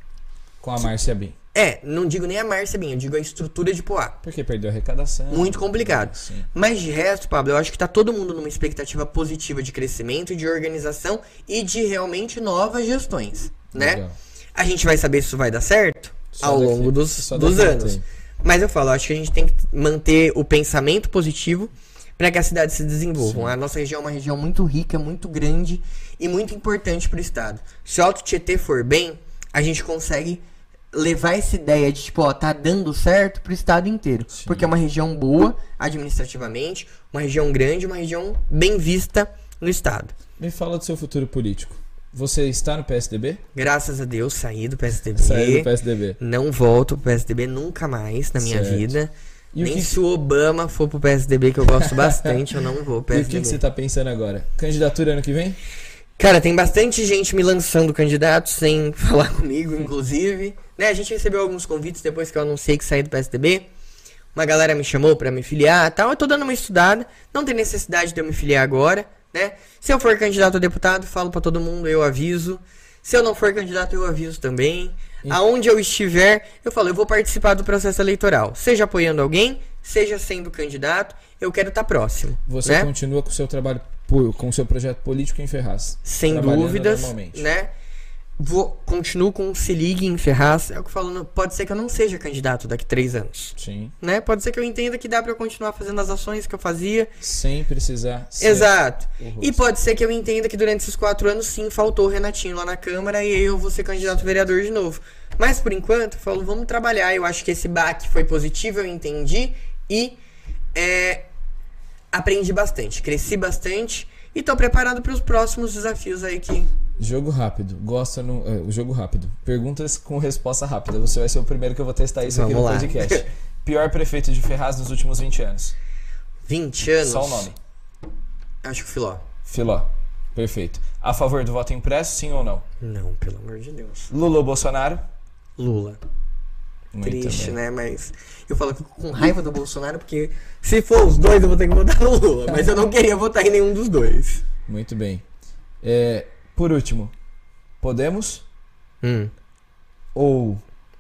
Com a Márcia Bin. É, não digo nem a Márcia Bin, eu digo a estrutura de Poá. Porque perdeu a arrecadação. Muito complicado. Sim. Mas de resto, Pablo, eu acho que tá todo mundo numa expectativa positiva de crescimento, de organização e de realmente novas gestões, né? Legal. A gente vai saber se isso vai dar certo Só ao daqui- longo dos, só dos daqui a anos. tempo. Mas eu falo, acho que a gente tem que manter o pensamento positivo para que as cidades se desenvolvam. Sim. A nossa região é uma região muito rica, muito grande e muito importante para o estado. Se o Alto Tietê for bem, a gente consegue levar essa ideia de, tipo, ó, tá dando certo pro estado inteiro. Sim. Porque é uma região boa, administrativamente, uma região grande, uma região bem vista no estado. Me fala do seu futuro político. Você está no P S D B? Graças a Deus, saí do P S D B. Saiu do P S D B. Não volto pro P S D B nunca mais na minha Certo. vida. E o Nem que se o Obama for pro P S D B, que eu gosto bastante, eu não vou pro E o P S D B. que, que você tá pensando agora? Candidatura ano que vem? Cara, tem bastante gente me lançando candidatos sem falar comigo, inclusive. Né? A gente recebeu alguns convites depois que eu anunciei que saí do P S D B. Uma galera me chamou pra me filiar e tal. Eu tô dando uma estudada. Não tem necessidade de eu me filiar agora, né? Se eu for candidato a deputado, falo pra todo mundo, eu aviso. Se eu não for candidato, eu aviso também. E- Aonde eu estiver, eu falo, eu vou participar do processo eleitoral. Seja apoiando alguém, seja sendo candidato, eu quero estar próximo. Você né? continua com o seu trabalho, po- com o seu projeto político em Ferraz? Sem trabalhando dúvidas, normalmente. né? Vou, continuo com o Se Ligue em Ferraz. É o que eu falo, não- pode ser que eu não seja candidato daqui a três anos. Sim. Né? Pode ser que eu entenda que dá pra eu continuar fazendo as ações que eu fazia. Sem precisar ser Exato. o rosto. E pode ser que eu entenda que durante esses quatro anos, sim, faltou o Renatinho lá na Câmara e aí eu vou ser candidato a vereador de novo. Mas por enquanto, eu falo, vamos trabalhar. Eu acho que esse baque foi positivo, eu entendi e é, aprendi bastante, cresci bastante e tô preparado para os próximos desafios aí que... Jogo rápido. Gosta no. é, o jogo rápido. Perguntas com resposta rápida. Você vai ser o primeiro que eu vou testar isso aqui Vamos no lá. podcast. Pior prefeito de Ferraz nos últimos vinte anos. vinte anos. Só o nome. Acho que o Filó. Filó. Perfeito. A favor do voto impresso, sim ou não? Não, pelo amor de Deus. Lula ou Bolsonaro? Lula. Muito Triste, bem. né? Mas eu falo que eu fico com raiva do Bolsonaro porque se for os dois eu vou ter que votar no Lula. Mas eu não queria votar em nenhum dos dois. Muito bem. É, por último, Podemos Hum. ou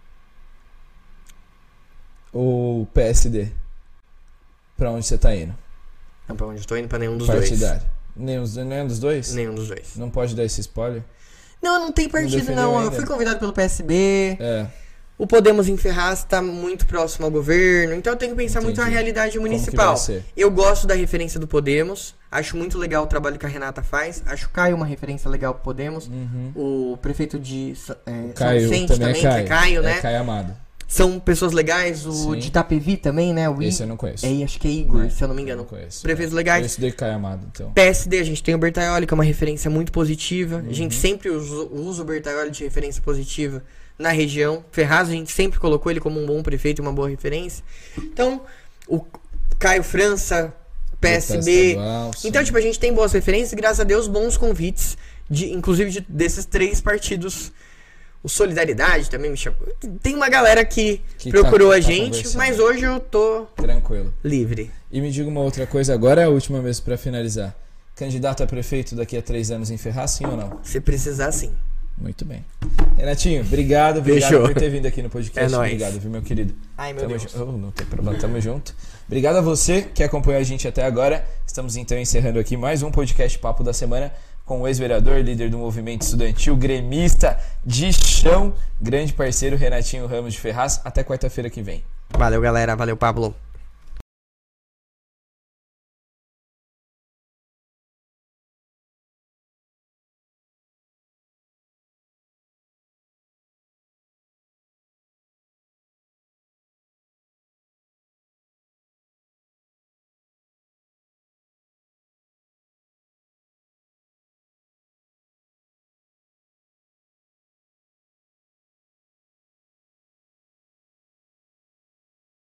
ou P S D? Pra onde você tá indo? Não, pra onde eu tô indo pra nenhum dos Partidário. Nenhum, nenhum dos dois? dois. Nenhum dos dois. Não pode dar esse spoiler? Não, não tem partido defendeu não. Eu ainda? fui convidado pelo P S B. É. O Podemos em Ferraz tá muito próximo ao governo. Então eu tenho que pensar muito na Entendi. realidade Como que municipal. vai ser? Eu gosto da referência do Podemos. Acho muito legal o trabalho que a Renata faz. Acho o Caio uma referência legal pro Podemos. Uhum. O prefeito de Sa- é, São Caio Vicente também, também, é Caio. que é Caio, né? É Caio Amado. São pessoas legais. O Sim. de Itapevi também, né? O I- Esse eu não conheço. É, acho que é Igor, É, se eu não me Eu engano. não conheço. Prefeitos Eu legais. estudei Caio Amado, então. P S D, a gente tem o Bertaioli, que é uma referência muito positiva. Uhum. A gente sempre usa, usa o Bertaioli de referência positiva na região. Ferraz, a gente sempre colocou ele como um bom prefeito e uma boa referência. Então, o Caio França, P S B. Estadual, sim. Então, tipo, a gente tem boas referências e, graças a Deus, bons convites, de, inclusive de- desses três partidos. O Solidariedade também me chamou. Tem uma galera que, Que procurou tá- a tá gente, conversando. mas hoje eu tô Tranquilo. livre. E me diga uma outra coisa, agora é a última mesmo pra finalizar. Candidato a prefeito daqui a três anos em Ferraz, sim ou não? Se precisar, sim. Muito bem. Renatinho, obrigado, obrigado Fechou. por ter vindo aqui no podcast. É nóis. Obrigado, viu, meu querido? Ai, meu Tamo Deus. ju- oh, não tem problema, tamo junto. Obrigado a você que acompanhou a gente até agora. Estamos então encerrando aqui mais um podcast Papo da Semana com o ex-vereador, líder do movimento estudantil, gremista de chão, grande parceiro Renatinho Ramos de Ferraz. Até quarta-feira que vem. Valeu, galera. Valeu, Pablo.